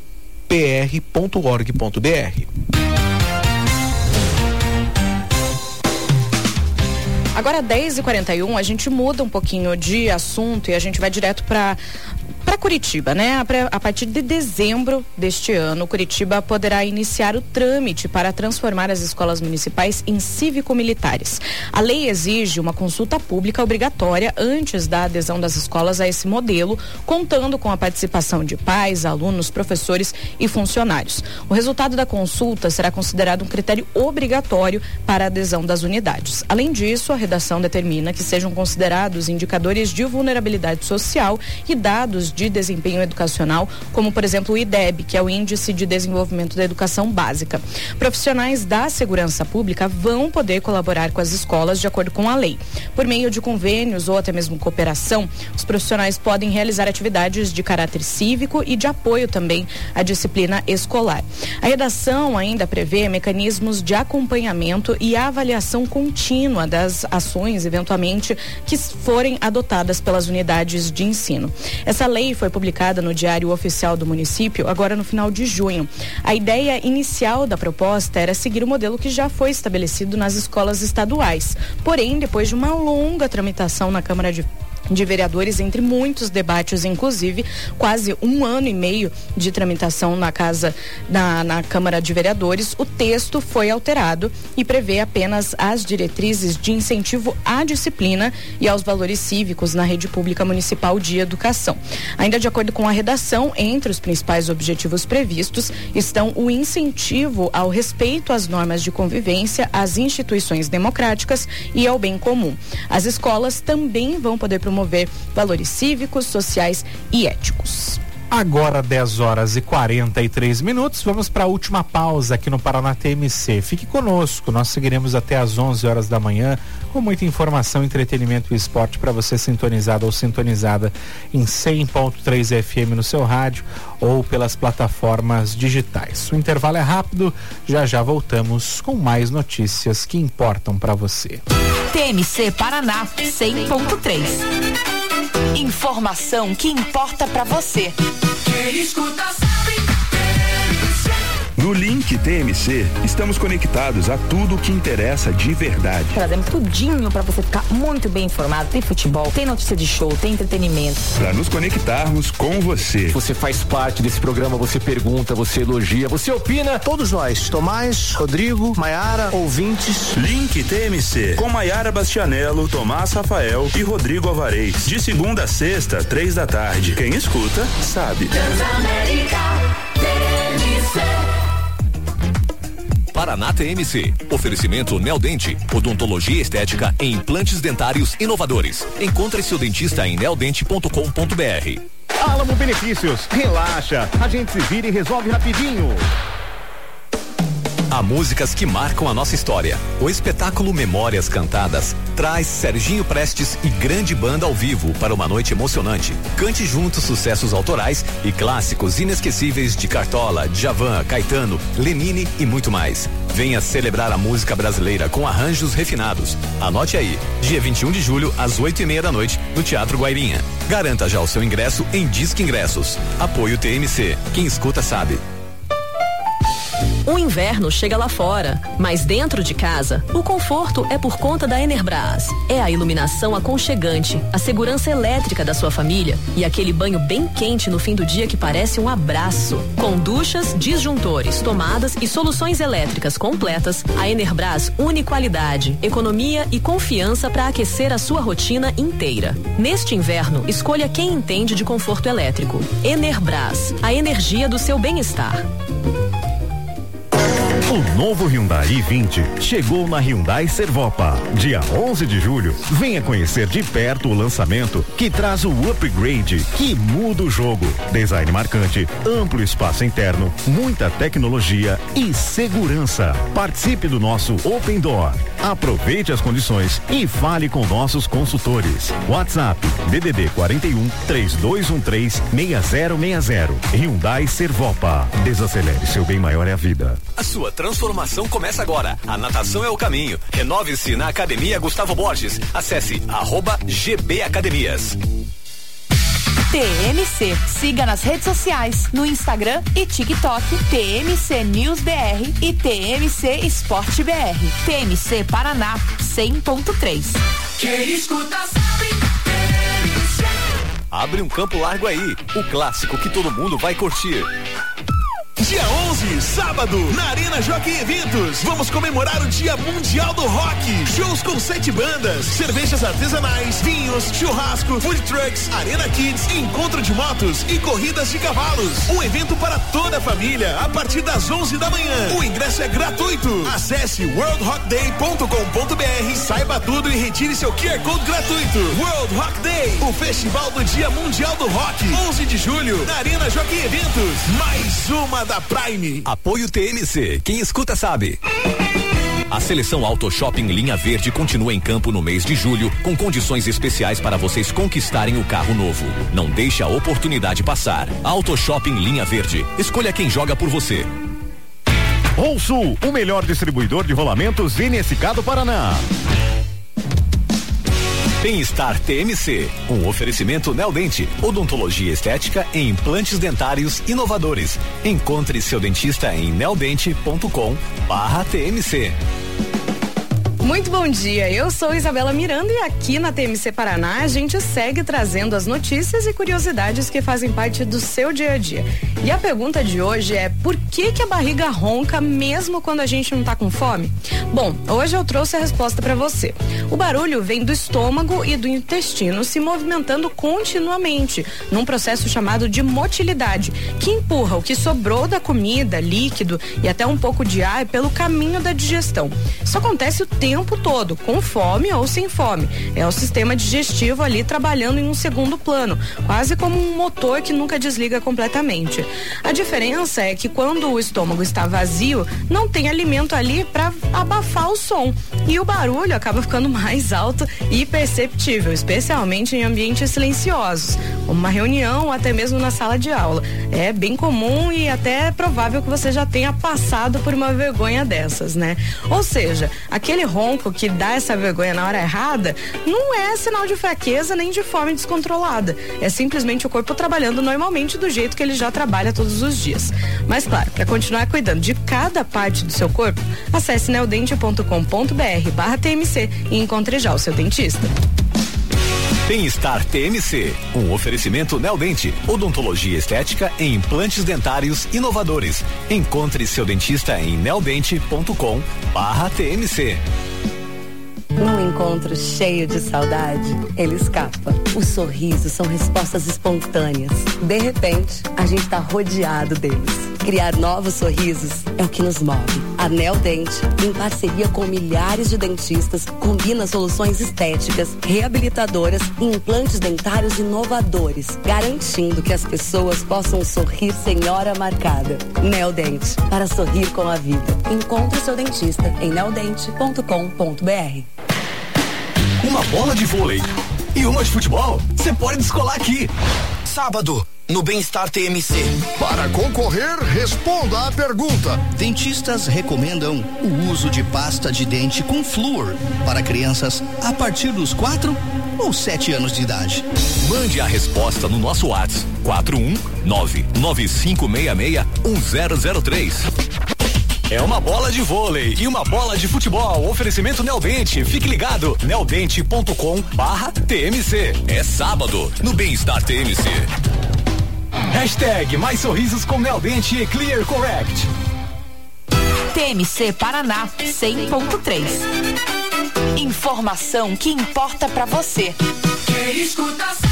Agora 10h41, a gente muda um pouquinho de assunto e a gente vai direto para Curitiba, né? A partir de dezembro deste ano, Curitiba poderá iniciar o trâmite para transformar as escolas municipais em cívico-militares. A lei exige uma consulta pública obrigatória antes da adesão das escolas a esse modelo, contando com a participação de pais, alunos, professores e funcionários. O resultado da consulta será considerado um critério obrigatório para a adesão das unidades. Além disso, a redação determina que sejam considerados indicadores de vulnerabilidade social e dados de desempenho educacional, como por exemplo o IDEB, que é o Índice de Desenvolvimento da Educação Básica. Profissionais da segurança pública vão poder colaborar com as escolas de acordo com a lei. Por meio de convênios ou até mesmo cooperação, os profissionais podem realizar atividades de caráter cívico e de apoio também à disciplina escolar. A redação ainda prevê mecanismos de acompanhamento e avaliação contínua das ações, eventualmente, que forem adotadas pelas unidades de ensino. Essa lei foi publicada no Diário Oficial do município agora no final de junho. A ideia inicial da proposta era seguir o modelo que já foi estabelecido nas escolas estaduais. Porém, depois de uma longa tramitação na Câmara de Vereadores, entre muitos debates, inclusive quase 1 ano e meio de tramitação na Câmara de Vereadores, o texto foi alterado e prevê apenas as diretrizes de incentivo à disciplina e aos valores cívicos na rede pública municipal de educação. Ainda de acordo com a redação, entre os principais objetivos previstos estão o incentivo ao respeito às normas de convivência, às instituições democráticas e ao bem comum. As escolas também vão poder promover valores cívicos, sociais e éticos. Agora 10h43, vamos para a última pausa aqui no Paraná TMC. Fique conosco, nós seguiremos até às 11 horas da manhã com muita informação, entretenimento e esporte para você sintonizado ou sintonizada em 100.3 FM no seu rádio ou pelas plataformas digitais. O intervalo é rápido, já voltamos com mais notícias que importam para você. TMC Paraná 100.3. Informação que importa pra você. Quem escuta sabe. No Link TMC, estamos conectados a tudo o que interessa de verdade. Trazemos tudinho pra você ficar muito bem informado. Tem futebol, tem notícia de show, tem entretenimento. Para nos conectarmos com você. Você faz parte desse programa, você pergunta, você elogia, você opina. Todos nós, Tomás, Rodrigo, Maiara, ouvintes. Link TMC, com Maiara Bastianello, Tomás Rafael e Rodrigo Alvarez. De segunda a sexta, 3 da tarde. Quem escuta, sabe. Paraná TMC. Oferecimento Neodente. Odontologia estética em implantes dentários inovadores. Encontre seu dentista em neodente.com.br. Álamo Benefícios. Relaxa. A gente se vira e resolve rapidinho. Há músicas que marcam a nossa história. O espetáculo Memórias Cantadas traz Serginho Prestes e grande banda ao vivo para uma noite emocionante. Cante juntos sucessos autorais e clássicos inesquecíveis de Cartola, Djavan, Caetano, Lenine e muito mais. Venha celebrar a música brasileira com arranjos refinados. Anote aí, dia 21 de julho, às 8:30 da noite, no Teatro Guairinha. Garanta já o seu ingresso em Disque Ingressos. Apoio TMC. Quem escuta sabe. O inverno chega lá fora, mas dentro de casa, o conforto é por conta da Enerbrás. É a iluminação aconchegante, a segurança elétrica da sua família e aquele banho bem quente no fim do dia que parece um abraço. Com duchas, disjuntores, tomadas e soluções elétricas completas, a Enerbrás une qualidade, economia e confiança para aquecer a sua rotina inteira. Neste inverno, escolha quem entende de conforto elétrico. Enerbrás, a energia do seu bem-estar. O novo Hyundai i20 chegou na Hyundai Servopa. Dia 11 de julho, venha conhecer de perto o lançamento que traz o upgrade que muda o jogo. Design marcante, amplo espaço interno, muita tecnologia e segurança. Participe do nosso Open Door. Aproveite as condições e fale com nossos consultores. WhatsApp DDD 41 3213 6060. Hyundai Servopa. Desacelere, seu bem maior é a vida. A sua transformação começa agora. A natação é o caminho. Renove-se na Academia Gustavo Borges. Acesse @GB Academias. TMC. Siga nas redes sociais, no Instagram e TikTok, TMC News BR e TMC Esporte BR. TMC Paraná 100.3. Quem escuta sabe. Abre um campo largo aí. O clássico que todo mundo vai curtir. Dia 11, sábado, na Arena Jockey Eventos. Vamos comemorar o Dia Mundial do Rock. Shows com 7 bandas, cervejas artesanais, vinhos, churrasco, food trucks, Arena Kids, encontro de motos e corridas de cavalos. Um evento para toda a família a partir das 11 da manhã. O ingresso é gratuito. Acesse worldrockday.com.br, saiba tudo e retire seu QR Code gratuito. World Rock Day, o festival do Dia Mundial do Rock. 11 de julho, na Arena Jockey Eventos. Mais uma da Prime. Apoio TMC. Quem escuta sabe. A seleção Auto Shopping Linha Verde continua em campo no mês de julho, com condições especiais para vocês conquistarem o carro novo. Não deixe a oportunidade passar. Auto Shopping Linha Verde. Escolha quem joga por você. Sul, o melhor distribuidor de rolamentos NSK do Paraná. Bem-estar TMC, um oferecimento Neodente, odontologia estética e implantes dentários inovadores. Encontre seu dentista em neodente.com/TMC. Muito bom dia, eu sou Isabela Miranda e aqui na TMC Paraná a gente segue trazendo as notícias e curiosidades que fazem parte do seu dia a dia. E a pergunta de hoje é: por que a barriga ronca mesmo quando a gente não tá com fome? Bom, hoje eu trouxe a resposta para você. O barulho vem do estômago e do intestino se movimentando continuamente, num processo chamado de motilidade, que empurra o que sobrou da comida, líquido e até um pouco de ar pelo caminho da digestão. Isso acontece o tempo todo, com fome ou sem fome. É o sistema digestivo ali trabalhando em um segundo plano, quase como um motor que nunca desliga completamente. A diferença é que quando o estômago está vazio, não tem alimento ali para abafar o som e o barulho acaba ficando mais alto e perceptível, especialmente em ambientes silenciosos, como uma reunião ou até mesmo na sala de aula. É bem comum e até provável que você já tenha passado por uma vergonha dessas, né? Ou seja, aquele ronco que dá essa vergonha na hora errada não é sinal de fraqueza nem de fome descontrolada. É simplesmente o corpo trabalhando normalmente do jeito que ele já trabalha todos os dias. Mas claro, para continuar cuidando de cada parte do seu corpo, acesse neodente.com.br/TMC e encontre já o seu dentista. Bem-estar TMC, um oferecimento Neodente, odontologia estética e implantes dentários inovadores. Encontre seu dentista em neodente.com/TMC. Num encontro cheio de saudade, ele escapa. Os sorrisos são respostas espontâneas. De repente, a gente tá rodeado deles. Criar novos sorrisos é o que nos move. A Neodente, em parceria com milhares de dentistas, combina soluções estéticas, reabilitadoras e implantes dentários inovadores, garantindo que as pessoas possam sorrir sem hora marcada. Neodente, para sorrir com a vida. Encontre seu dentista em neodente.com.br. Uma bola de vôlei e uma de futebol, você pode descolar aqui. Sábado, no Bem-Estar TMC. Para concorrer, responda à pergunta. Dentistas recomendam o uso de pasta de dente com flúor para crianças a partir dos 4 ou 7 anos de idade. Mande a resposta no nosso WhatsApp 41995661003. É uma bola de vôlei e uma bola de futebol. Oferecimento Neodente. Fique ligado. neodente.com/TMC. É sábado no Bem-Estar TMC. Hashtag mais sorrisos com Neodente e Clear Correct. TMC Paraná 100.3. Informação que importa pra você. Quem escuta sabe.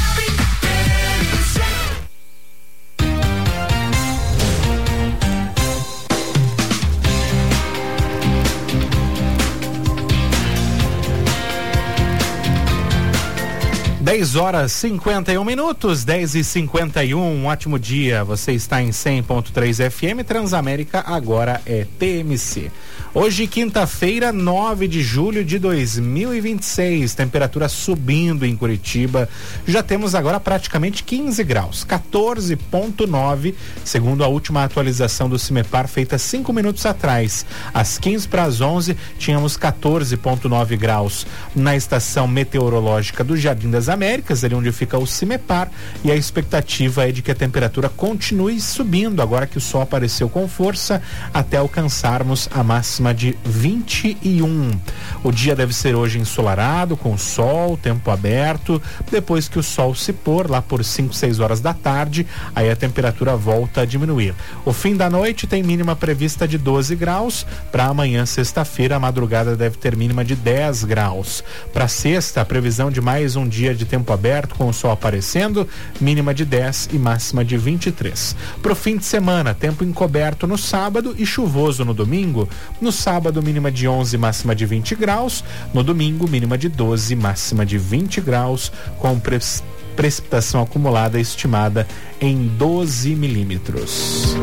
10h51, 10h51, um ótimo dia. Você está em 100.3 FM, Transamérica, agora é TMC. Hoje, quinta-feira, 9 de julho de 2026, temperatura subindo em Curitiba. Já temos agora praticamente 15 graus, 14,9, segundo a última atualização do CIMEPAR feita 5 minutos atrás. Às 15:11, tínhamos 14,9 graus na estação meteorológica do Jardim das Américas. Américas, ali onde fica o Cimepar, e a expectativa é de que a temperatura continue subindo, agora que o sol apareceu com força, até alcançarmos a máxima de 21. O dia deve ser hoje ensolarado, com sol, tempo aberto, depois que o sol se pôr, lá por 5, 6 horas da tarde, aí a temperatura volta a diminuir. O fim da noite tem mínima prevista de 12 graus, para amanhã, sexta-feira, a madrugada deve ter mínima de 10 graus. Para sexta, a previsão de mais um dia de tempo aberto com o sol aparecendo, mínima de 10 e máxima de 23. Pro fim de semana, tempo encoberto no sábado e chuvoso no domingo. No sábado, mínima de 11, máxima de 20 graus. No domingo, mínima de 12, máxima de 20 graus, com precipitação acumulada estimada em 12 milímetros.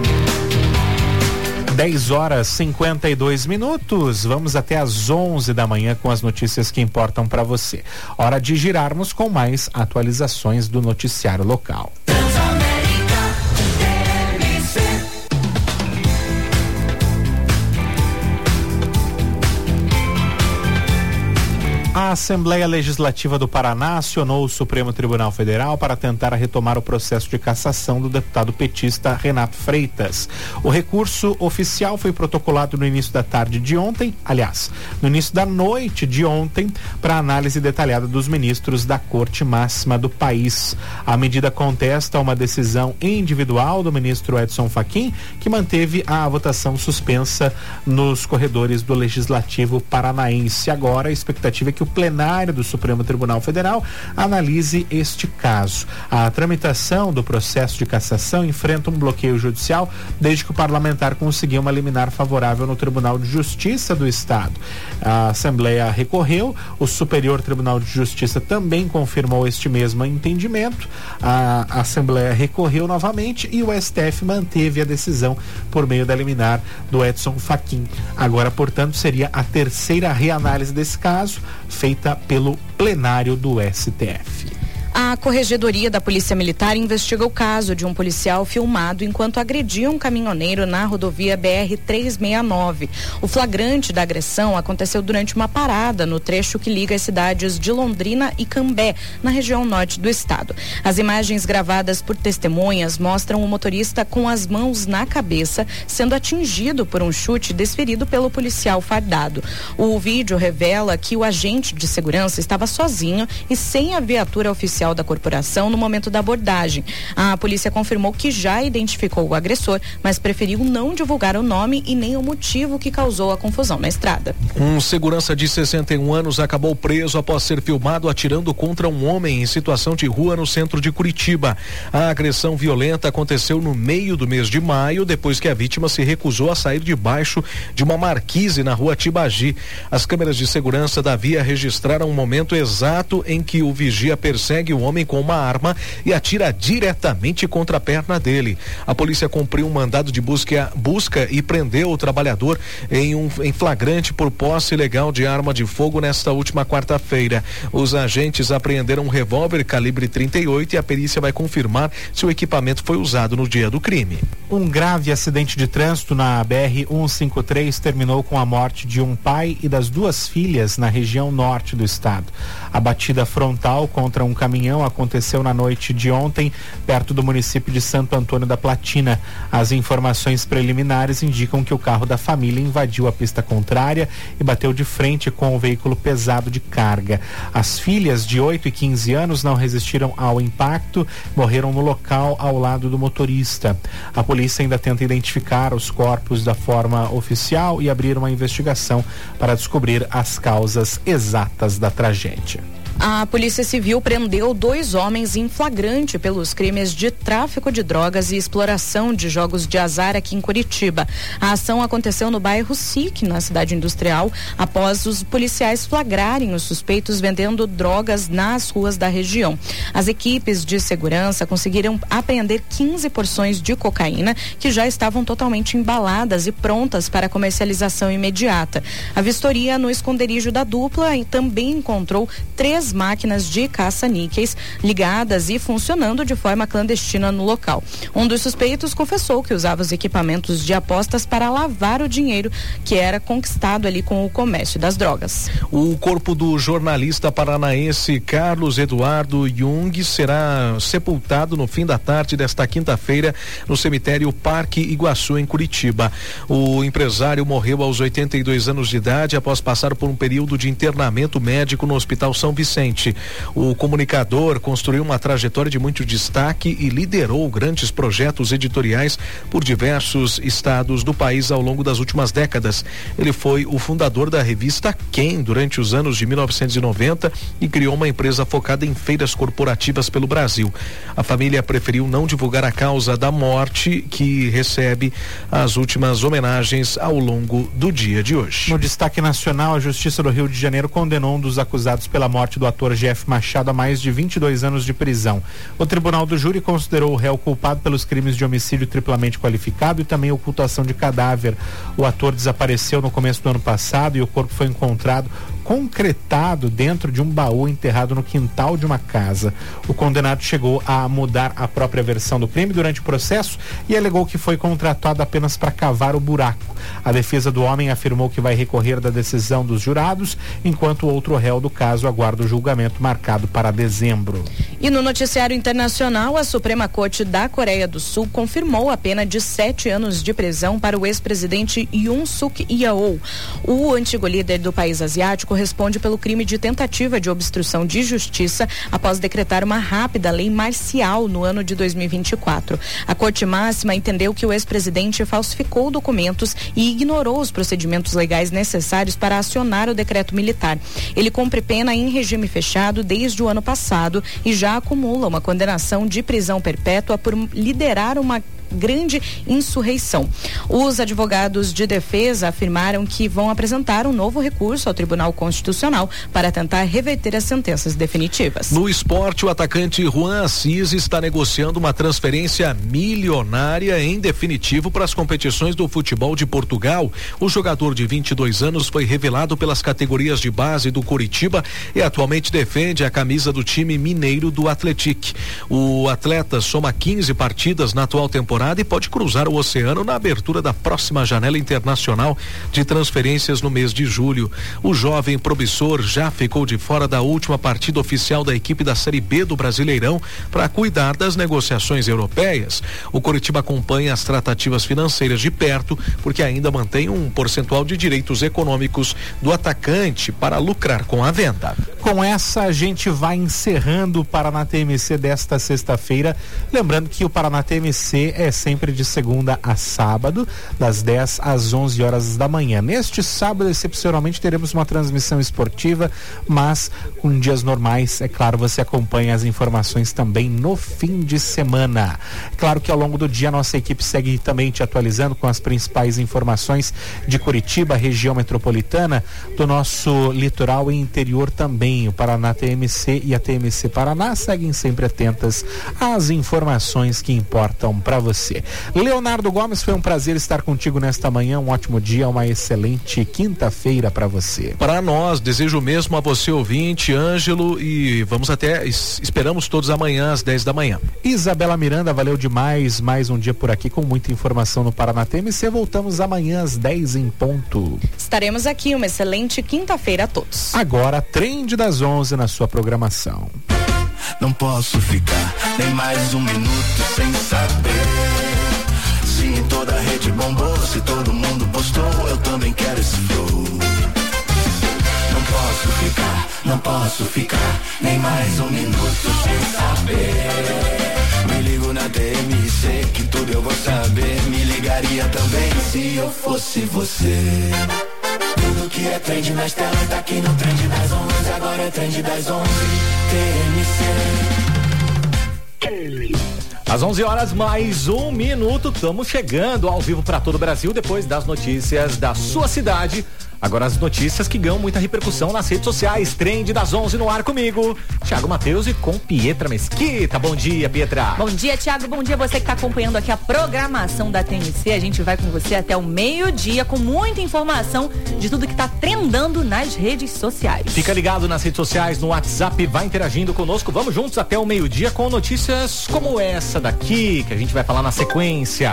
10 horas 52 minutos. Vamos até às 11 da manhã com as notícias que importam para você. Hora de girarmos com mais atualizações do noticiário local. A Assembleia Legislativa do Paraná acionou o Supremo Tribunal Federal para tentar retomar o processo de cassação do deputado petista Renato Freitas. O recurso oficial foi protocolado no início da tarde de ontem, aliás, no início da noite de ontem, para análise detalhada dos ministros da Corte Máxima do país. A medida contesta uma decisão individual do ministro Edson Fachin, que manteve a votação suspensa nos corredores do Legislativo paranaense. Agora, a expectativa é que o plenário do Supremo Tribunal Federal analise este caso. A tramitação do processo de cassação enfrenta um bloqueio judicial desde que o parlamentar conseguiu uma liminar favorável no Tribunal de Justiça do Estado. A Assembleia recorreu, o Superior Tribunal de Justiça também confirmou este mesmo entendimento. A Assembleia recorreu novamente e o STF manteve a decisão por meio da liminar do Edson Fachin. Agora, portanto, seria a terceira reanálise desse caso, feita pelo plenário do STF. A Corregedoria da Polícia Militar investiga o caso de um policial filmado enquanto agredia um caminhoneiro na rodovia BR-369. O flagrante da agressão aconteceu durante uma parada no trecho que liga as cidades de Londrina e Cambé, na região norte do estado. As imagens gravadas por testemunhas mostram o motorista com as mãos na cabeça, sendo atingido por um chute desferido pelo policial fardado. O vídeo revela que o agente de segurança estava sozinho e sem a viatura oficial da corporação no momento da abordagem. A polícia confirmou que já identificou o agressor, mas preferiu não divulgar o nome e nem o motivo que causou a confusão na estrada. Um segurança de 61 anos acabou preso após ser filmado atirando contra um homem em situação de rua no centro de Curitiba. A agressão violenta aconteceu no meio do mês de maio, depois que a vítima se recusou a sair debaixo de uma marquise na rua Tibagi. As câmeras de segurança da via registraram o momento exato em que o vigia persegue o homem com uma arma e atira diretamente contra a perna dele. A polícia cumpriu um mandado de busca e prendeu o trabalhador em flagrante por posse ilegal de arma de fogo nesta última quarta-feira. Os agentes apreenderam um revólver calibre 38 e a perícia vai confirmar se o equipamento foi usado no dia do crime. Um grave acidente de trânsito na BR-153 terminou com a morte de um pai e das duas filhas na região norte do estado. A batida frontal contra um caminhão aconteceu na noite de ontem, perto do município de Santo Antônio da Platina. As informações preliminares indicam que o carro da família invadiu a pista contrária e bateu de frente com o veículo pesado de carga. As filhas de 8 e 15 anos não resistiram ao impacto, morreram no local ao lado do motorista. A polícia ainda tenta identificar os corpos da forma oficial e abrir uma investigação para descobrir as causas exatas da tragédia. A Polícia Civil prendeu 2 homens em flagrante pelos crimes de tráfico de drogas e exploração de jogos de azar aqui em Curitiba. A ação aconteceu no bairro SIC, na cidade industrial, após os policiais flagrarem os suspeitos vendendo drogas nas ruas da região. As equipes de segurança conseguiram apreender 15 porções de cocaína que já estavam totalmente embaladas e prontas para comercialização imediata. A vistoria no esconderijo da dupla também encontrou 3 2 máquinas de caça-níqueis ligadas e funcionando de forma clandestina no local. Um dos suspeitos confessou que usava os equipamentos de apostas para lavar o dinheiro que era conquistado ali com o comércio das drogas. O corpo do jornalista paranaense Carlos Eduardo Jung será sepultado no fim da tarde desta quinta-feira no cemitério Parque Iguaçu, em Curitiba. O empresário morreu aos 82 anos de idade após passar por um período de internamento médico no Hospital São Vicente. O comunicador construiu uma trajetória de muito destaque e liderou grandes projetos editoriais por diversos estados do país ao longo das últimas décadas. Ele foi o fundador da revista Quem durante os anos de 1990 e criou uma empresa focada em feiras corporativas pelo Brasil. A família preferiu não divulgar a causa da morte, que recebe as últimas homenagens ao longo do dia de hoje. No destaque nacional, a Justiça do Rio de Janeiro condenou um dos acusados pela morte do ator Jeff Machado a mais de 22 anos de prisão. O Tribunal do Júri considerou o réu culpado pelos crimes de homicídio triplamente qualificado e também ocultação de cadáver. O ator desapareceu no começo do ano passado e o corpo foi encontrado concretado dentro de um baú enterrado no quintal de uma casa. O condenado chegou a mudar a própria versão do crime durante o processo e alegou que foi contratado apenas para cavar o buraco. A defesa do homem afirmou que vai recorrer da decisão dos jurados, enquanto o outro réu do caso aguarda o julgamento marcado para dezembro. E no noticiário internacional, a Suprema Corte da Coreia do Sul confirmou a pena de 7 anos de prisão para o ex-presidente Yoon Suk Yeol. O antigo líder do país asiático responde pelo crime de tentativa de obstrução de justiça após decretar uma rápida lei marcial no ano de 2024. A Corte Máxima entendeu que o ex-presidente falsificou documentos e ignorou os procedimentos legais necessários para acionar o decreto militar. Ele cumpre pena em regime fechado desde o ano passado e já acumula uma condenação de prisão perpétua por liderar uma grande insurreição. Os advogados de defesa afirmaram que vão apresentar um novo recurso ao Tribunal Constitucional para tentar reverter as sentenças definitivas. No esporte, o atacante Juan Assis está negociando uma transferência milionária em definitivo para as competições do futebol de Portugal. O jogador de 22 anos foi revelado pelas categorias de base do Coritiba e atualmente defende a camisa do time mineiro do Atlético. O atleta soma 15 partidas na atual temporada e pode cruzar o oceano na abertura da próxima janela internacional de transferências no mês de julho. O jovem promissor já ficou de fora da última partida oficial da equipe da Série B do Brasileirão para cuidar das negociações europeias. O Coritiba acompanha as tratativas financeiras de perto porque ainda mantém um percentual de direitos econômicos do atacante para lucrar com a venda. Com essa, a gente vai encerrando o Paraná TMC desta sexta-feira. Lembrando que o Paraná TMC é sempre de segunda a sábado, das 10 às 11 horas da manhã. Neste sábado, excepcionalmente, teremos uma transmissão esportiva, mas com dias normais, é claro, você acompanha as informações também no fim de semana. Claro que ao longo do dia a nossa equipe segue também te atualizando com as principais informações de Curitiba, região metropolitana, do nosso litoral e interior também. O Paraná TMC e a TMC Paraná seguem sempre atentas às informações que importam para você. Leonardo Gomes, foi um prazer estar contigo nesta manhã. Um ótimo dia, uma excelente quinta-feira para você. Para nós, desejo o mesmo a você, ouvinte, Ângelo, e esperamos todos amanhã às 10 da manhã. Isabela Miranda, valeu demais, mais um dia por aqui com muita informação no Paraná TMC. Voltamos amanhã às 10 em ponto. Estaremos aqui, uma excelente quinta-feira a todos. Agora, Trend das 11 na sua programação. Não posso ficar nem mais um minuto sem saber. Se em toda a rede bombou, se todo mundo postou, eu também quero esse flow. Não posso ficar nem mais um minuto sem saber. Me ligo na TMC que tudo eu vou saber. Me ligaria também se eu fosse você. Tudo que é trend nas telas tá aqui no Trend das 11. Agora é Trend das 11, TMC. Às 11 horas, mais um minuto, estamos chegando ao vivo para todo o Brasil, depois das notícias da sua cidade, Agora as notícias que ganham muita repercussão nas redes sociais. Trend das 11 no ar comigo, Thiago Matheus e com Pietra Mesquita. Bom dia, Pietra. Bom dia, Thiago. Bom dia você que está acompanhando aqui a programação da TMC. A gente vai com você até o meio-dia com muita informação de tudo que está trendando nas redes sociais. Fica ligado nas redes sociais, no WhatsApp, vai interagindo conosco. Vamos juntos até o meio-dia com notícias como essa daqui, que a gente vai falar na sequência.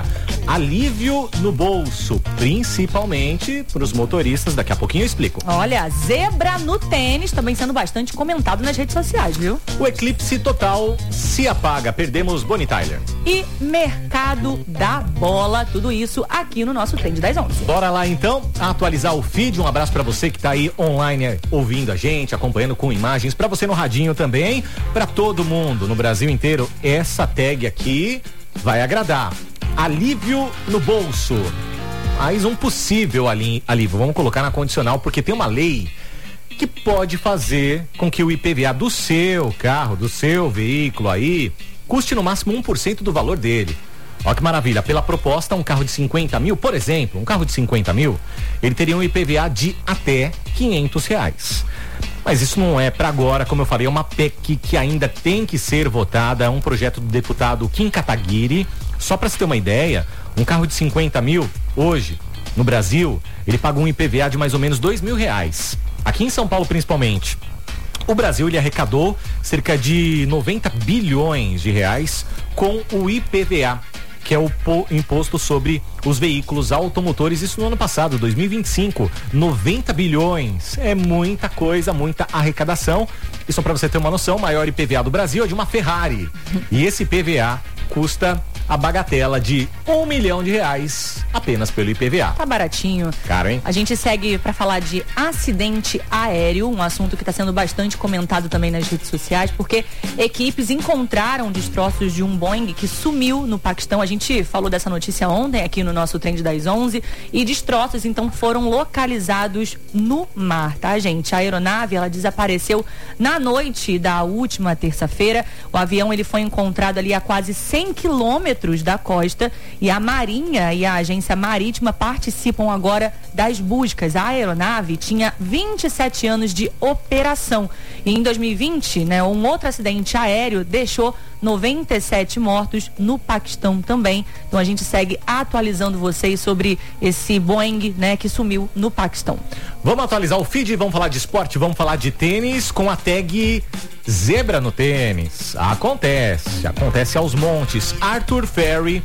Alívio no bolso, principalmente para os motoristas. Daqui a pouquinho eu explico. Olha, zebra no tênis também sendo bastante comentado nas redes sociais, viu? O eclipse total se apaga, perdemos Bonnie Tyler. E mercado da bola, tudo isso aqui no nosso Trend das 11. Bora lá então, atualizar o feed. Um abraço pra você que tá aí online ouvindo a gente, acompanhando com imagens, pra você no radinho também, pra todo mundo no Brasil inteiro. Essa tag aqui vai agradar. Alívio no bolso. Mais um possível alívio, vamos colocar na condicional, porque tem uma lei que pode fazer com que o IPVA do seu carro, do seu veículo aí, custe no máximo 1% do valor dele. Olha que maravilha, pela proposta, um carro de 50 mil, por exemplo, um carro de 50 mil, ele teria um IPVA de até R$500. Mas isso não é para agora, como eu falei, é uma PEC que ainda tem que ser votada, é um projeto do deputado Kim Kataguiri. Só para você ter uma ideia, um carro de 50 mil, hoje, no Brasil, ele paga um IPVA de mais ou menos R$2.000. Aqui em São Paulo, principalmente. O Brasil, ele arrecadou cerca de 90 bilhões de reais com o IPVA, que é o imposto sobre os veículos automotores, isso no ano passado, 2025, 90 bilhões, é muita coisa, muita arrecadação. E só para você ter uma noção, o maior IPVA do Brasil é de uma Ferrari, e esse IPVA custa a bagatela de R$1 milhão apenas pelo IPVA. Tá baratinho. Caro, hein? A gente segue para falar de acidente aéreo, um assunto que está sendo bastante comentado também nas redes sociais, porque equipes encontraram destroços de um Boeing que sumiu no Paquistão. A gente falou dessa notícia ontem aqui no nosso Trend das 11 e destroços então foram localizados no mar, tá, gente? A aeronave, ela desapareceu na noite da última terça-feira. O avião, ele foi encontrado ali a quase 100 quilômetros da costa e a Marinha e a Agência Marítima participam agora das buscas. A aeronave tinha 27 anos de operação e em 2020, né, um outro acidente aéreo deixou 97 mortos no Paquistão também. Então a gente segue atualizando vocês sobre esse Boeing, né, que sumiu no Paquistão. Vamos atualizar o feed, vamos falar de esporte, vamos falar de tênis com a tag zebra no tênis. Acontece aos montes. Arthur Ferry